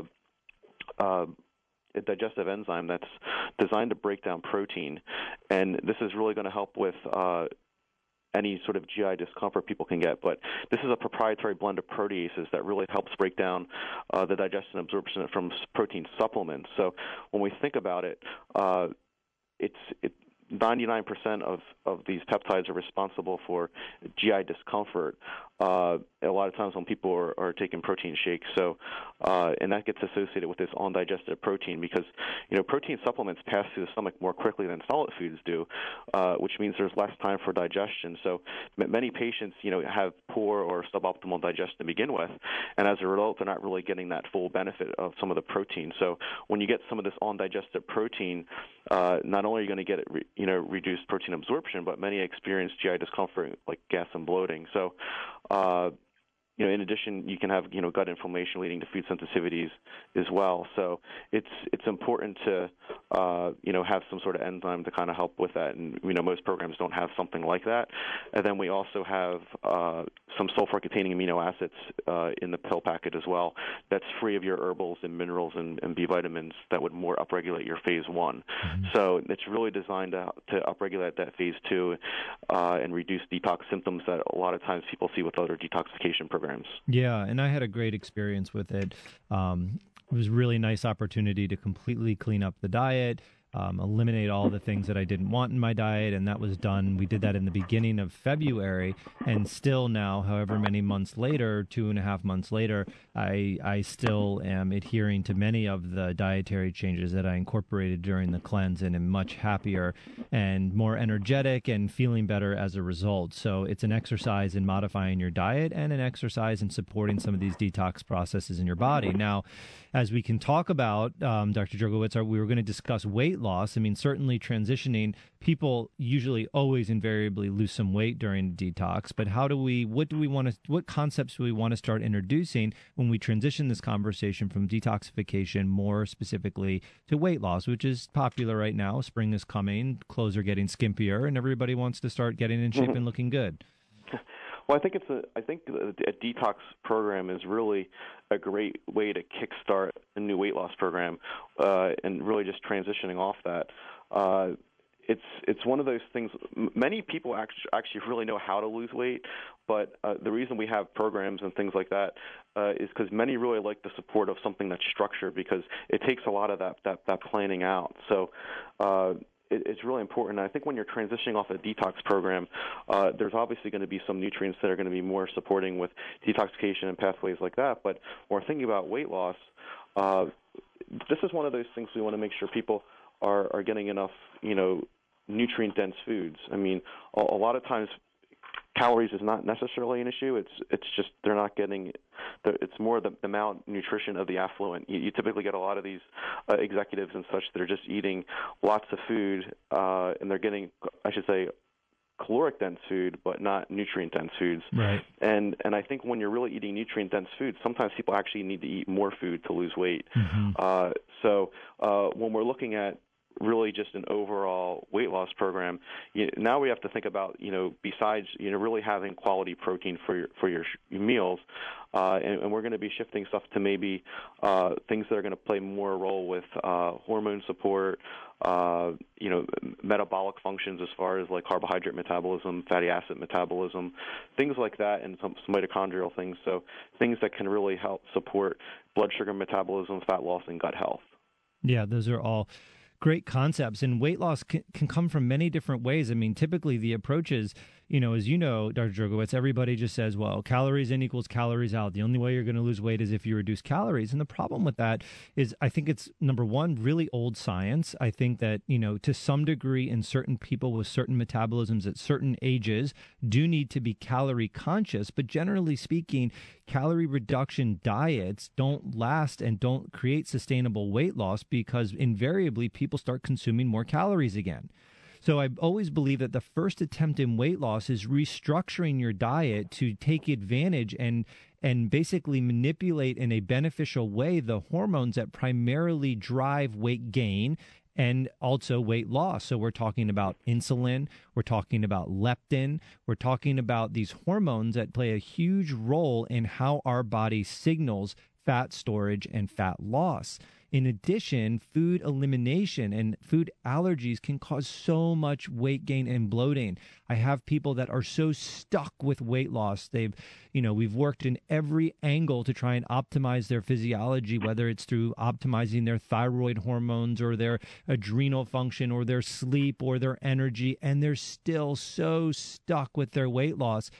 uh, a digestive enzyme that's designed to break down protein. And this is really going to help with uh, any sort of G I discomfort people can get. But this is a proprietary blend of proteases that really helps break down uh, the digestion and absorption from protein supplements. So when we think about it, uh, it's it, ninety-nine percent of, of these peptides are responsible for G I discomfort. uh, a lot of times when people are, are taking protein shakes. So, uh, and that gets associated with this undigested protein because, you know, protein supplements pass through the stomach more quickly than solid foods do, uh, which means there's less time for digestion. So many patients, you know, have poor or suboptimal digestion to begin with, and as a result, they're not really getting that full benefit of some of the protein. So when you get some of this undigested protein, uh, not only are you going to get, re- you know, reduced protein absorption, but many experience G I discomfort like gas and bloating. So, uh, you know, in addition, you can have, you know, gut inflammation leading to food sensitivities as well. So it's it's important to, uh, you know, have some sort of enzyme to kind of help with that. And, you know, most programs don't have something like that. And then we also have uh, some sulfur-containing amino acids uh, in the pill packet as well that's free of your herbals and minerals and, and B vitamins that would more upregulate your phase one. Mm-hmm. So it's really designed to, to upregulate that phase two uh, and reduce detox symptoms that a lot of times people see with other detoxification programs. Yeah, and I had a great experience with it. Um, it was a really nice opportunity to completely clean up the diet, um, eliminate all the things that I didn't want in my diet, and that was done. We did that in the beginning of February, and still now, however many months later, two and a half months later, I I still am adhering to many of the dietary changes that I incorporated during the cleanse and am much happier and more energetic and feeling better as a result. So it's an exercise in modifying your diet and an exercise in supporting some of these detox processes in your body. Now, as we can talk about, um, Doctor Drogowitz, we were going to discuss weight loss. I mean, certainly transitioning, people usually always invariably lose some weight during detox, but how do we, what do we want to, what concepts do we want to start introducing when we transition this conversation from detoxification more specifically to weight loss, which is popular right now? Spring is coming, clothes are getting skimpier, and everybody wants to start getting in shape mm-hmm. and looking good. Well, I think it's a. I think a detox program is really a great way to kickstart a new weight loss program, uh, and really just transitioning off that. Uh, it's it's one of those things. Many people actually actually really know how to lose weight, but uh, the reason we have programs and things like that uh, is because many really like the support of something that's structured, because it takes a lot of that that, that planning out. So. Uh, It's really important. I think when you're transitioning off a detox program, uh, there's obviously going to be some nutrients that are going to be more supporting with detoxification and pathways like that. But when we're thinking about weight loss, uh, this is one of those things we want to make sure people are, are getting enough, you know, nutrient-dense foods. I mean, a, a lot of times calories is not necessarily an issue. It's it's just they're not getting the, it's more the, the malnutrition of the affluent. You, you typically get a lot of these uh, executives and such that are just eating lots of food, uh, and they're getting, I should say, caloric dense food, but not nutrient dense foods. Right. And and I think when you're really eating nutrient dense foods, sometimes people actually need to eat more food to lose weight. Mm-hmm. Uh, so uh, when we're looking at really just an overall weight loss program, you, now we have to think about, you know, besides, you know, really having quality protein for your, for your, your meals, uh, and, and we're going to be shifting stuff to maybe uh, things that are going to play more role with uh, hormone support, uh, you know, metabolic functions as far as like carbohydrate metabolism, fatty acid metabolism, things like that, and some, some mitochondrial things. So things that can really help support blood sugar metabolism, fat loss, and gut health. Yeah, those are all great concepts, and weight loss can, can come from many different ways. I mean, typically the approach is, you know, as you know, Doctor Drogowitz, everybody just says, well, calories in equals calories out. The only way you're going to lose weight is if you reduce calories. And the problem with that is, I think it's, number one, really old science. I think that, you know, to some degree, in certain people with certain metabolisms at certain ages do need to be calorie conscious. But generally speaking, calorie reduction diets don't last and don't create sustainable weight loss, because invariably people start consuming more calories again. So I always believe that the first attempt in weight loss is restructuring your diet to take advantage and and basically manipulate in a beneficial way the hormones that primarily drive weight gain and also weight loss. So we're talking about insulin, we're talking about leptin, we're talking about these hormones that play a huge role in how our body signals fat storage and fat loss. In addition, food elimination and food allergies can cause so much weight gain and bloating. I have people that are so stuck with weight loss. They've, you know, we've worked in every angle to try and optimize their physiology, whether it's through optimizing their thyroid hormones or their adrenal function or their sleep or their energy, and they're still so stuck with their weight loss.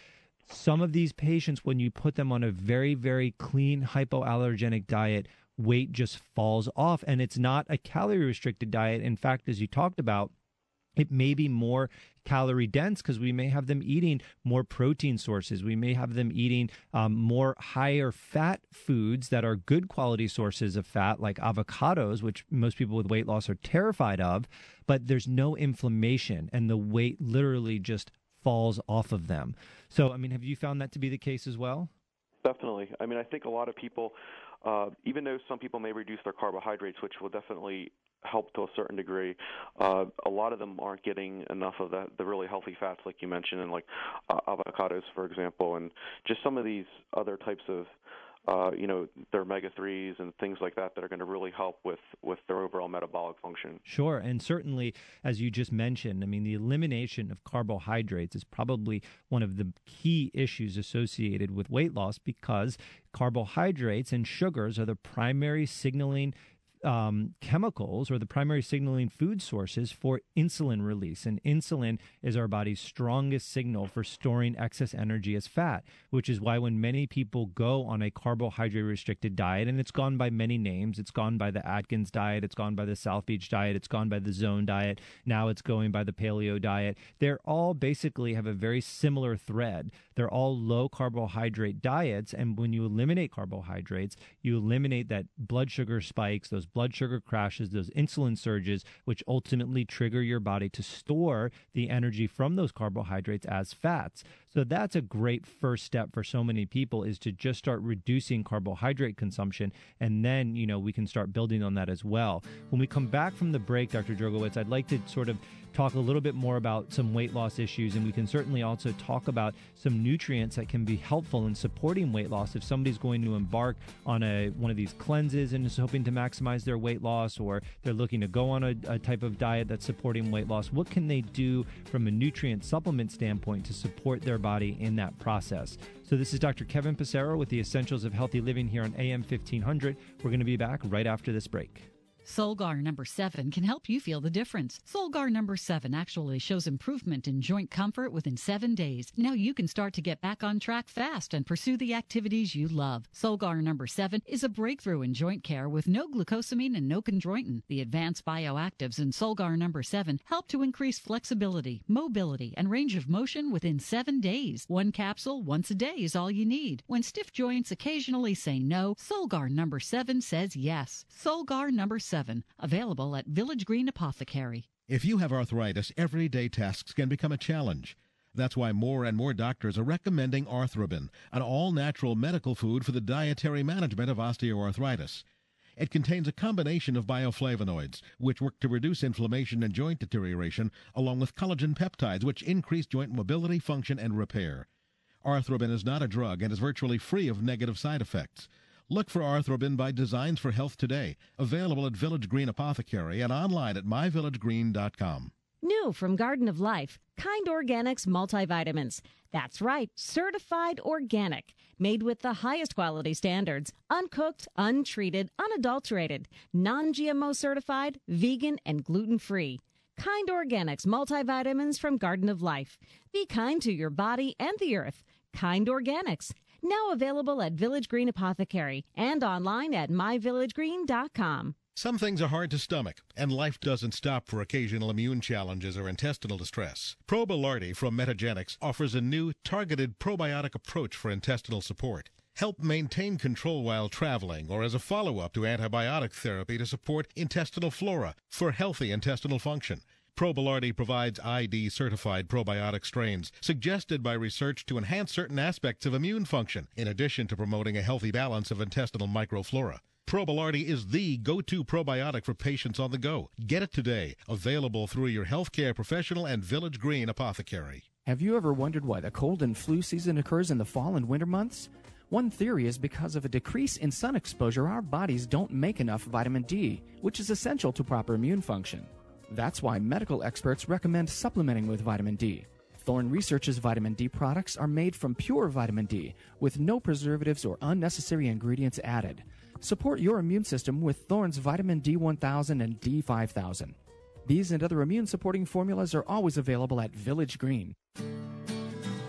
Some of these patients, when you put them on a very, very clean hypoallergenic diet, weight just falls off. And it's not a calorie-restricted diet. In fact, as you talked about, it may be more calorie dense because we may have them eating more protein sources. We may have them eating um, more higher fat foods that are good quality sources of fat, like avocados, which most people with weight loss are terrified of, but there's no inflammation and the weight literally just falls off of them. So, I mean, have you found that to be the case as well? Definitely. I mean, I think a lot of people, uh, even though some people may reduce their carbohydrates, which will definitely help to a certain degree, uh, a lot of them aren't getting enough of that, the really healthy fats like you mentioned, and like uh, avocados, for example, and just some of these other types of, uh, you know, their omega threes and things like that that are going to really help with, with their overall metabolic function. Sure. And certainly, as you just mentioned, I mean, the elimination of carbohydrates is probably one of the key issues associated with weight loss, because carbohydrates and sugars are the primary signaling Um, chemicals or the primary signaling food sources for insulin release. And insulin is our body's strongest signal for storing excess energy as fat, which is why when many people go on a carbohydrate restricted diet, and it's gone by many names, it's gone by the Atkins diet, it's gone by the South Beach diet, it's gone by the Zone diet, now it's going by the paleo diet. They're all basically have a very similar thread. They're all low carbohydrate diets. And when you eliminate carbohydrates, you eliminate that blood sugar spikes, those blood sugar crashes, those insulin surges, which ultimately trigger your body to store the energy from those carbohydrates as fats. So that's a great first step for so many people, is to just start reducing carbohydrate consumption. And then, you know, we can start building on that as well. When we come back from the break, Doctor Drogowitz, I'd like to sort of talk a little bit more about some weight loss issues, and we can certainly also talk about some nutrients that can be helpful in supporting weight loss if somebody's going to embark on a one of these cleanses and is hoping to maximize their weight loss, or they're looking to go on a, a type of diet that's supporting weight loss. What can they do from a nutrient supplement standpoint to support their body in that process? So this is Doctor Kevin Passero with the Essentials of Healthy Living here on A M fifteen hundred. We're going to be back right after this break. Solgar number seven can help you feel the difference. Solgar number seven actually shows improvement in joint comfort within seven days. Now you can start to get back on track fast and pursue the activities you love. Solgar number seven is a breakthrough in joint care with no glucosamine and no chondroitin. The advanced bioactives in Solgar number seven help to increase flexibility, mobility, and range of motion within seven days. One capsule once a day is all you need. When stiff joints occasionally say no, Solgar number seven says yes. Solgar number seven. Available at Village Green Apothecary. If you have arthritis, everyday tasks can become a challenge. That's why more and more doctors are recommending Arthrobin, an all-natural medical food for the dietary management of osteoarthritis. It contains a combination of bioflavonoids, which work to reduce inflammation and joint deterioration, along with collagen peptides, which increase joint mobility, function, and repair. Arthrobin is not a drug and is virtually free of negative side effects. Look for Arthrobin by Designs for Health today. Available at Village Green Apothecary and online at my village green dot com. New from Garden of Life, Kind Organics multivitamins. That's right, certified organic, made with the highest quality standards, uncooked, untreated, unadulterated, non-G M O certified, vegan, and gluten-free. Kind Organics multivitamins from Garden of Life. Be kind to your body and the earth. Kind Organics. Now available at Village Green Apothecary and online at my village green dot com. Some things are hard to stomach, and life doesn't stop for occasional immune challenges or intestinal distress. Probilardi from Metagenics offers a new, targeted probiotic approach for intestinal support. Help maintain control while traveling or as a follow-up to antibiotic therapy to support intestinal flora for healthy intestinal function. Probilardi provides I D-certified probiotic strains suggested by research to enhance certain aspects of immune function, in addition to promoting a healthy balance of intestinal microflora. Probilardi is the go-to probiotic for patients on the go. Get it today. Available through your healthcare professional and Village Green Apothecary. Have you ever wondered why the cold and flu season occurs in the fall and winter months? One theory is because of a decrease in sun exposure, our bodies don't make enough vitamin D, which is essential to proper immune function. That's why medical experts recommend supplementing with vitamin D. Thorne Research's vitamin D products are made from pure vitamin D, with no preservatives or unnecessary ingredients added. Support your immune system with Thorne's vitamin D one thousand and D five thousand. These and other immune-supporting formulas are always available at Village Green.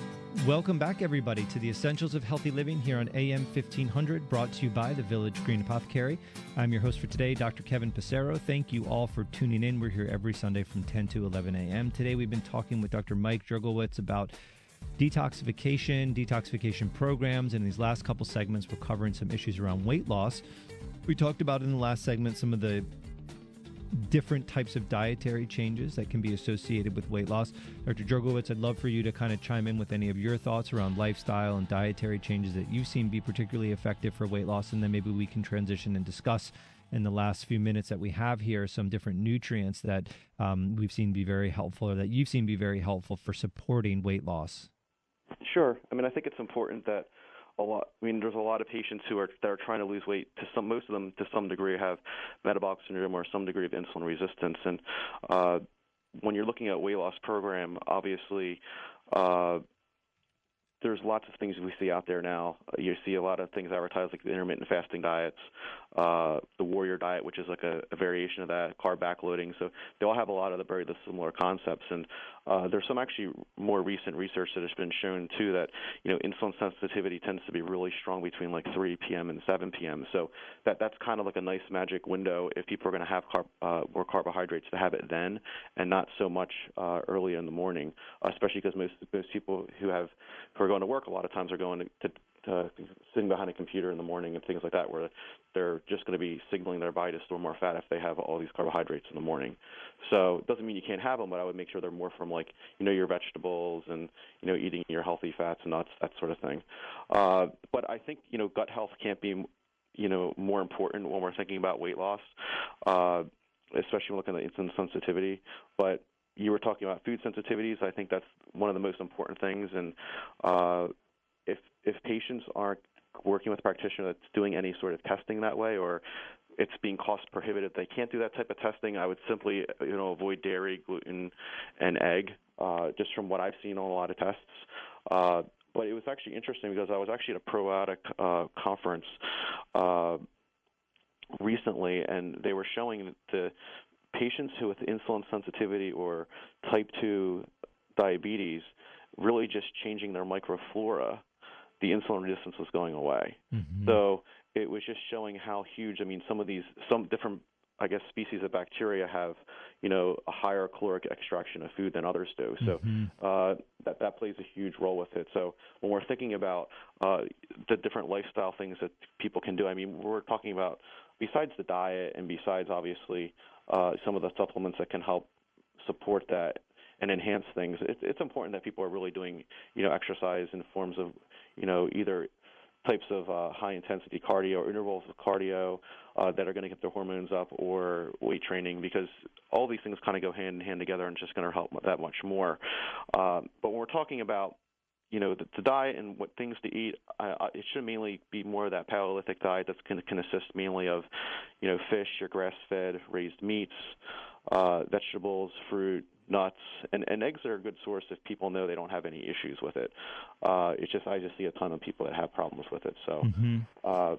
Welcome back, everybody, to the Essentials of Healthy Living here on A M fifteen hundred, brought to you by the Village Green Apothecary. I'm your host for today, Doctor Kevin Passero. Thank you all for tuning in. We're here every Sunday from ten to eleven a.m. Today we've been talking with Doctor Mike Jurgielewicz about detoxification, detoxification programs. In these last couple segments, we're covering some issues around weight loss. We talked about in the last segment some of the different types of dietary changes that can be associated with weight loss. Doctor Jurgielewicz, I'd love for you to kind of chime in with any of your thoughts around lifestyle and dietary changes that you've seen be particularly effective for weight loss, and then maybe we can transition and discuss in the last few minutes that we have here some different nutrients that um, we've seen be very helpful, or that you've seen be very helpful for supporting weight loss. Sure. I mean, I think it's important that a lot. I mean, there's a lot of patients who are that are trying to lose weight. To some, most of them, to some degree, have metabolic syndrome or some degree of insulin resistance. And uh, when you're looking at a weight loss program, obviously, uh, there's lots of things we see out there now. You see a lot of things advertised, like the intermittent fasting diets, uh, the warrior diet, which is like a, a variation of that, carb backloading. So they all have a lot of the very similar concepts. And uh, there's some actually more recent research that has been shown, too, that, you know, insulin sensitivity tends to be really strong between like three p.m. and seven p.m. So that that's kind of like a nice magic window if people are going to have carb, uh, more carbohydrates, to have it then and not so much uh, early in the morning, especially because most, most people who have who are going to work a lot of times are going to, to, to sitting behind a computer in the morning and things like that, where they're just going to be signaling their body to store more fat if they have all these carbohydrates in the morning. So it doesn't mean you can't have them, but I would make sure they're more from, like, you know, your vegetables and, you know, eating your healthy fats and nuts, that sort of thing. Uh, but I think, you know, gut health can't be, you know, more important when we're thinking about weight loss, uh, especially when looking at insulin sensitivity. But you were talking about food sensitivities. I think that's one of the most important things. And uh, if if patients aren't working with a practitioner that's doing any sort of testing that way, or it's being cost prohibitive, they can't do that type of testing, I would simply, you know, avoid dairy, gluten, and egg, uh, just from what I've seen on a lot of tests. Uh, but it was actually interesting because I was actually at a probiotic uh, conference uh, recently, and they were showing the patients who with insulin sensitivity or type two diabetes, really just changing their microflora, the insulin resistance was going away. Mm-hmm. So it was just showing how huge. I mean, some of these, some different, I guess, species of bacteria have, you know, a higher caloric extraction of food than others do. So mm-hmm. uh, that that plays a huge role with it. So when we're thinking about uh, the different lifestyle things that people can do, I mean, we're talking about, besides the diet and besides obviously uh, some of the supplements that can help support that and enhance things, it's, it's important that people are really doing, you know, exercise in forms of, you know, either types of uh, high-intensity cardio or intervals of cardio uh, that are going to get their hormones up, or weight training, because all these things kind of go hand in hand together and it's just going to help that much more. Uh, but when we're talking about, you know, the, the diet and what things to eat, uh, it should mainly be more of that Paleolithic diet that can, can assist mainly of, you know, fish, your grass-fed, raised meats, uh, vegetables, fruit, nuts, and, and eggs are a good source if people know they don't have any issues with it. Uh, it's just I just see a ton of people that have problems with it. So, mm-hmm. uh,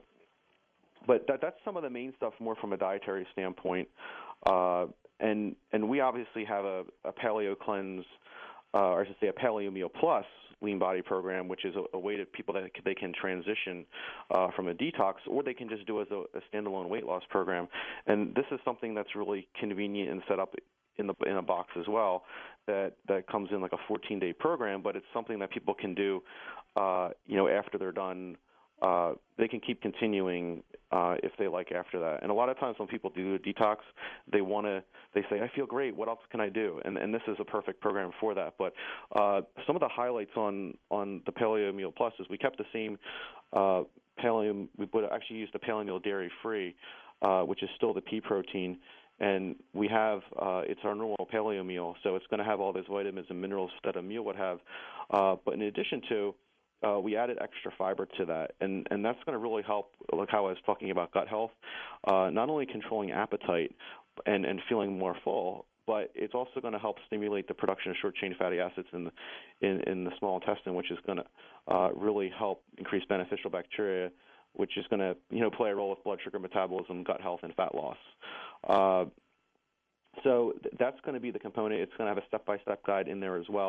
but that, that's some of the main stuff more from a dietary standpoint. Uh, and and we obviously have a, a Paleo Cleanse, uh, or I should say a Paleo Meal Plus lean body program, which is a, a way that people that they can transition uh, from a detox, or they can just do as a, a standalone weight loss program. And this is something that's really convenient and set up in the in a box as well, that that comes in like a fourteen-day program, but it's something that people can do, uh, you know, after they're done. Uh, they can keep continuing uh, if they like after that. And a lot of times when people do a detox, they want to, they say, I feel great, what else can I do? And and this is a perfect program for that. But uh, some of the highlights on, on the Paleo Meal Plus is we kept the same uh, Paleo, we would actually use the Paleo Meal Dairy Free, uh, which is still the pea protein. And we have, uh, it's our normal paleo meal, so it's going to have all those vitamins and minerals that a meal would have. Uh, but in addition to, uh, we added extra fiber to that, and, and that's going to really help, like how I was talking about gut health, uh, not only controlling appetite and, and feeling more full, but it's also going to help stimulate the production of short-chain fatty acids in the, in, in the small intestine, which is going to uh, really help increase beneficial bacteria, which is going to, you know, play a role with blood sugar metabolism, gut health, and fat loss. Uh, so th- that's going to be the component. It's going to have a step-by-step guide in there as well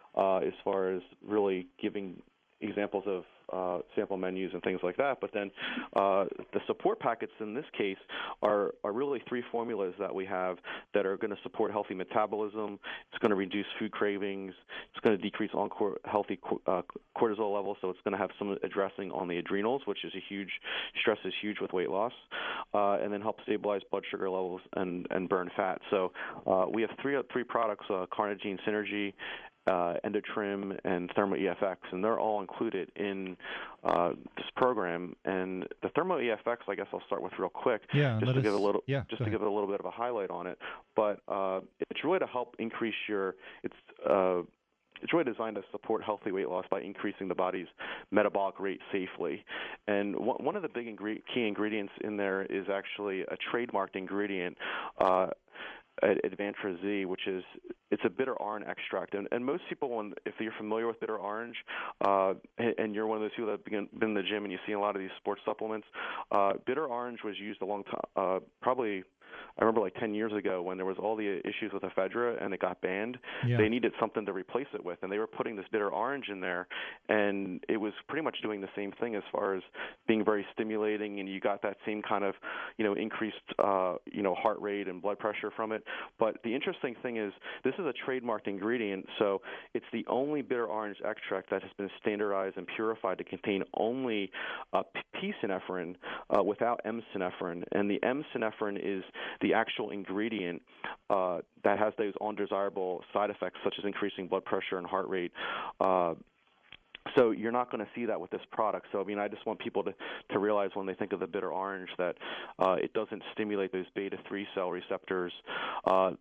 uh, as far as really giving examples of uh, sample menus and things like that. But then uh, the support packets in this case are, are really three formulas that we have that are going to support healthy metabolism. It's going to reduce food cravings. It's going to decrease unhealthy uh, cortisol levels. So it's going to have some addressing on the adrenals, which is a huge, stress is huge with weight loss, uh, and then help stabilize blood sugar levels and, and burn fat. So uh, we have three, three products, uh, Carnitine Synergy, Uh, Endotrim, and Thermo E F X, and they're all included in uh, this program. And the Thermo E F X, I guess I'll start with real quick, yeah, just to us, give a little, yeah, just to give it a little bit of a highlight on it. But uh, it's really to help increase your, it's uh, it's really designed to support healthy weight loss by increasing the body's metabolic rate safely. And one of the big ingre- key ingredients in there is actually a trademarked ingredient. Uh, Advantra Z, which is it's a bitter orange extract, and, and most people, when if you're familiar with bitter orange, uh, and, and you're one of those people that have been, been in the gym and you see a lot of these sports supplements, uh, bitter orange was used a long time, uh, probably. I remember like ten years ago when there was all the issues with ephedra and it got banned, yeah. They needed something to replace it with, and they were putting this bitter orange in there, and it was pretty much doing the same thing as far as being very stimulating, and you got that same kind of, you know, increased, uh, you know, heart rate and blood pressure from it. But the interesting thing is this is a trademarked ingredient, so it's the only bitter orange extract that has been standardized and purified to contain only uh, P-synephrine uh, without M-synephrine, and the M-synephrine is the actual ingredient uh, that has those undesirable side effects such as increasing blood pressure and heart rate. Uh, so you're not going to see that with this product. So, I mean, I just want people to, to realize when they think of the bitter orange that uh, it doesn't stimulate those beta three cell receptors. Uh,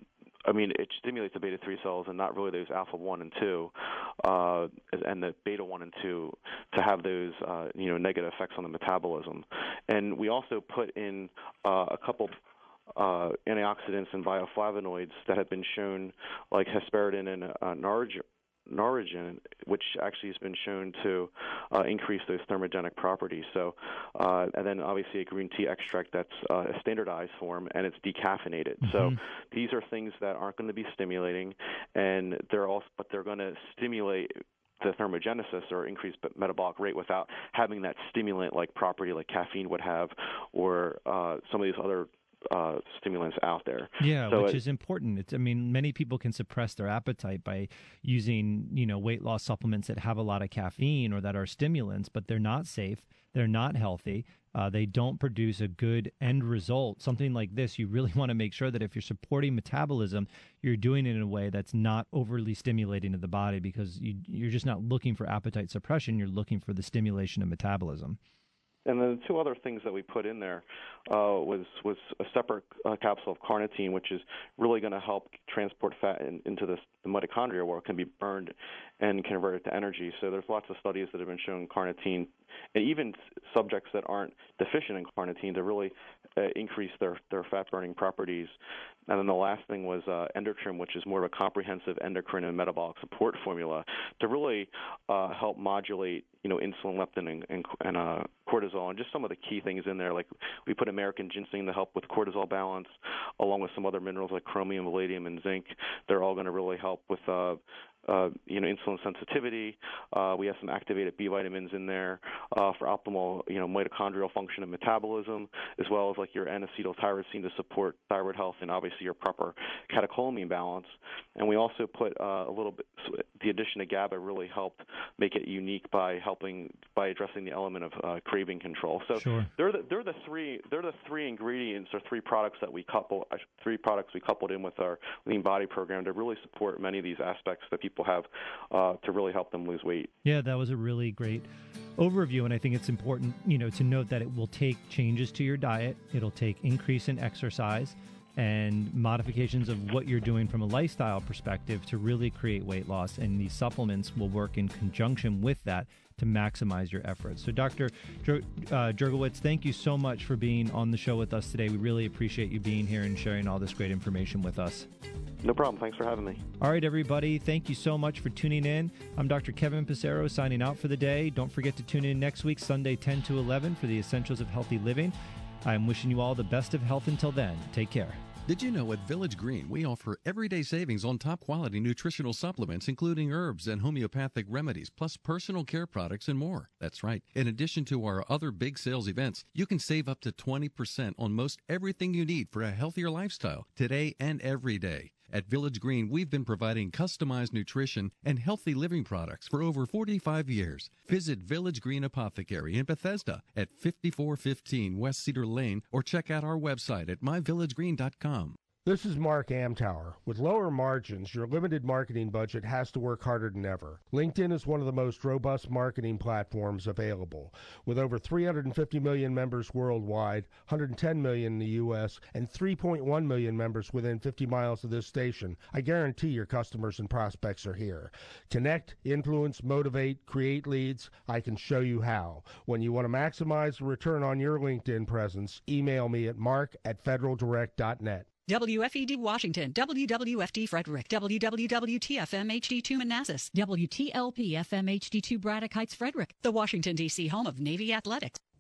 I mean, it stimulates the beta three cells and not really those alpha one and two, uh, and the beta one and two to have those, uh, you know, negative effects on the metabolism. And we also put in uh, a couple uh, antioxidants and bioflavonoids that have been shown, like hesperidin and uh, Norwich. Norwich, which actually has been shown to uh, increase those thermogenic properties. So, uh, and then obviously a green tea extract that's uh, a standardized form and it's decaffeinated. Mm-hmm. So these are things that aren't going to be stimulating, and they're also, but they're going to stimulate the thermogenesis or increased metabolic rate without having that stimulant-like property like caffeine would have, or uh, some of these other Uh, stimulants out there. Yeah, so which it, is important. It's, I mean, many people can suppress their appetite by using, you know, weight loss supplements that have a lot of caffeine or that are stimulants, but they're not safe. They're not healthy. Uh, they don't produce a good end result. Something like this, you really want to make sure that if you're supporting metabolism, you're doing it in a way that's not overly stimulating to the body, because you, you're just not looking for appetite suppression. You're looking for the stimulation of metabolism. And then the two other things that we put in there uh, was was a separate uh, capsule of carnitine, which is really going to help transport fat in, into the, the mitochondria, where it can be burned and converted to energy. So there's lots of studies that have been showing carnitine, and even subjects that aren't deficient in carnitine, to really uh, increase their, their fat-burning properties. And then the last thing was uh, Endotrim, which is more of a comprehensive endocrine and metabolic support formula to really uh, help modulate, you know, insulin, leptin, and, and, and uh, cortisol, and just some of the key things in there. Like we put American ginseng to help with cortisol balance, along with some other minerals like chromium, palladium, and zinc. They're all going to really help with uh, Uh, you know, insulin sensitivity. Uh, we have some activated B vitamins in there uh, for optimal, you know, mitochondrial function and metabolism, as well as like your N-acetyltyrosine to support thyroid health and obviously your proper catecholamine balance. And we also put uh, a little bit, so the addition of GABA really helped make it unique by helping, by addressing the element of uh, craving control. So sure. they're the, they're the three they're the three ingredients or three products that we couple three products we coupled in with our Lean Body program to really support many of these aspects that people people have uh, to really help them lose weight. Yeah, that was a really great overview, and I think it's important, you know, to note that it will take changes to your diet. It'll take increase in exercise and modifications of what you're doing from a lifestyle perspective to really create weight loss, and these supplements will work in conjunction with that to maximize your efforts. So Doctor Jer- uh, Jurgowitz, thank you so much for being on the show with us today. We really appreciate you being here and sharing all this great information with us. No problem. Thanks for having me. All right, everybody. Thank you so much for tuning in. I'm Doctor Kevin Passero signing out for the day. Don't forget to tune in next week, Sunday, ten to eleven, for the Essentials of Healthy Living. I'm wishing you all the best of health until then. Take care. Did you know at Village Green we offer everyday savings on top quality nutritional supplements, including herbs and homeopathic remedies, plus personal care products and more? That's right. In addition to our other big sales events, you can save up to twenty percent on most everything you need for a healthier lifestyle today and every day. At Village Green, we've been providing customized nutrition and healthy living products for over forty-five years. Visit Village Green Apothecary in Bethesda at fifty-four fifteen West Cedar Lane or check out our website at my village green dot com. This is Mark Amtower. With lower margins, your limited marketing budget has to work harder than ever. LinkedIn is one of the most robust marketing platforms available. With over three hundred fifty million members worldwide, one hundred ten million in the U S, and three point one million members within fifty miles of this station, I guarantee your customers and prospects are here. Connect, influence, motivate, create leads. I can show you how. When you want to maximize the return on your LinkedIn presence, email me at mark at federal direct dot net. W F E D Washington, W W F D Frederick, W W W T F M H D two Manassas, W T L P F M H D two Braddock Heights Frederick, the Washington, D C home of Navy Athletics.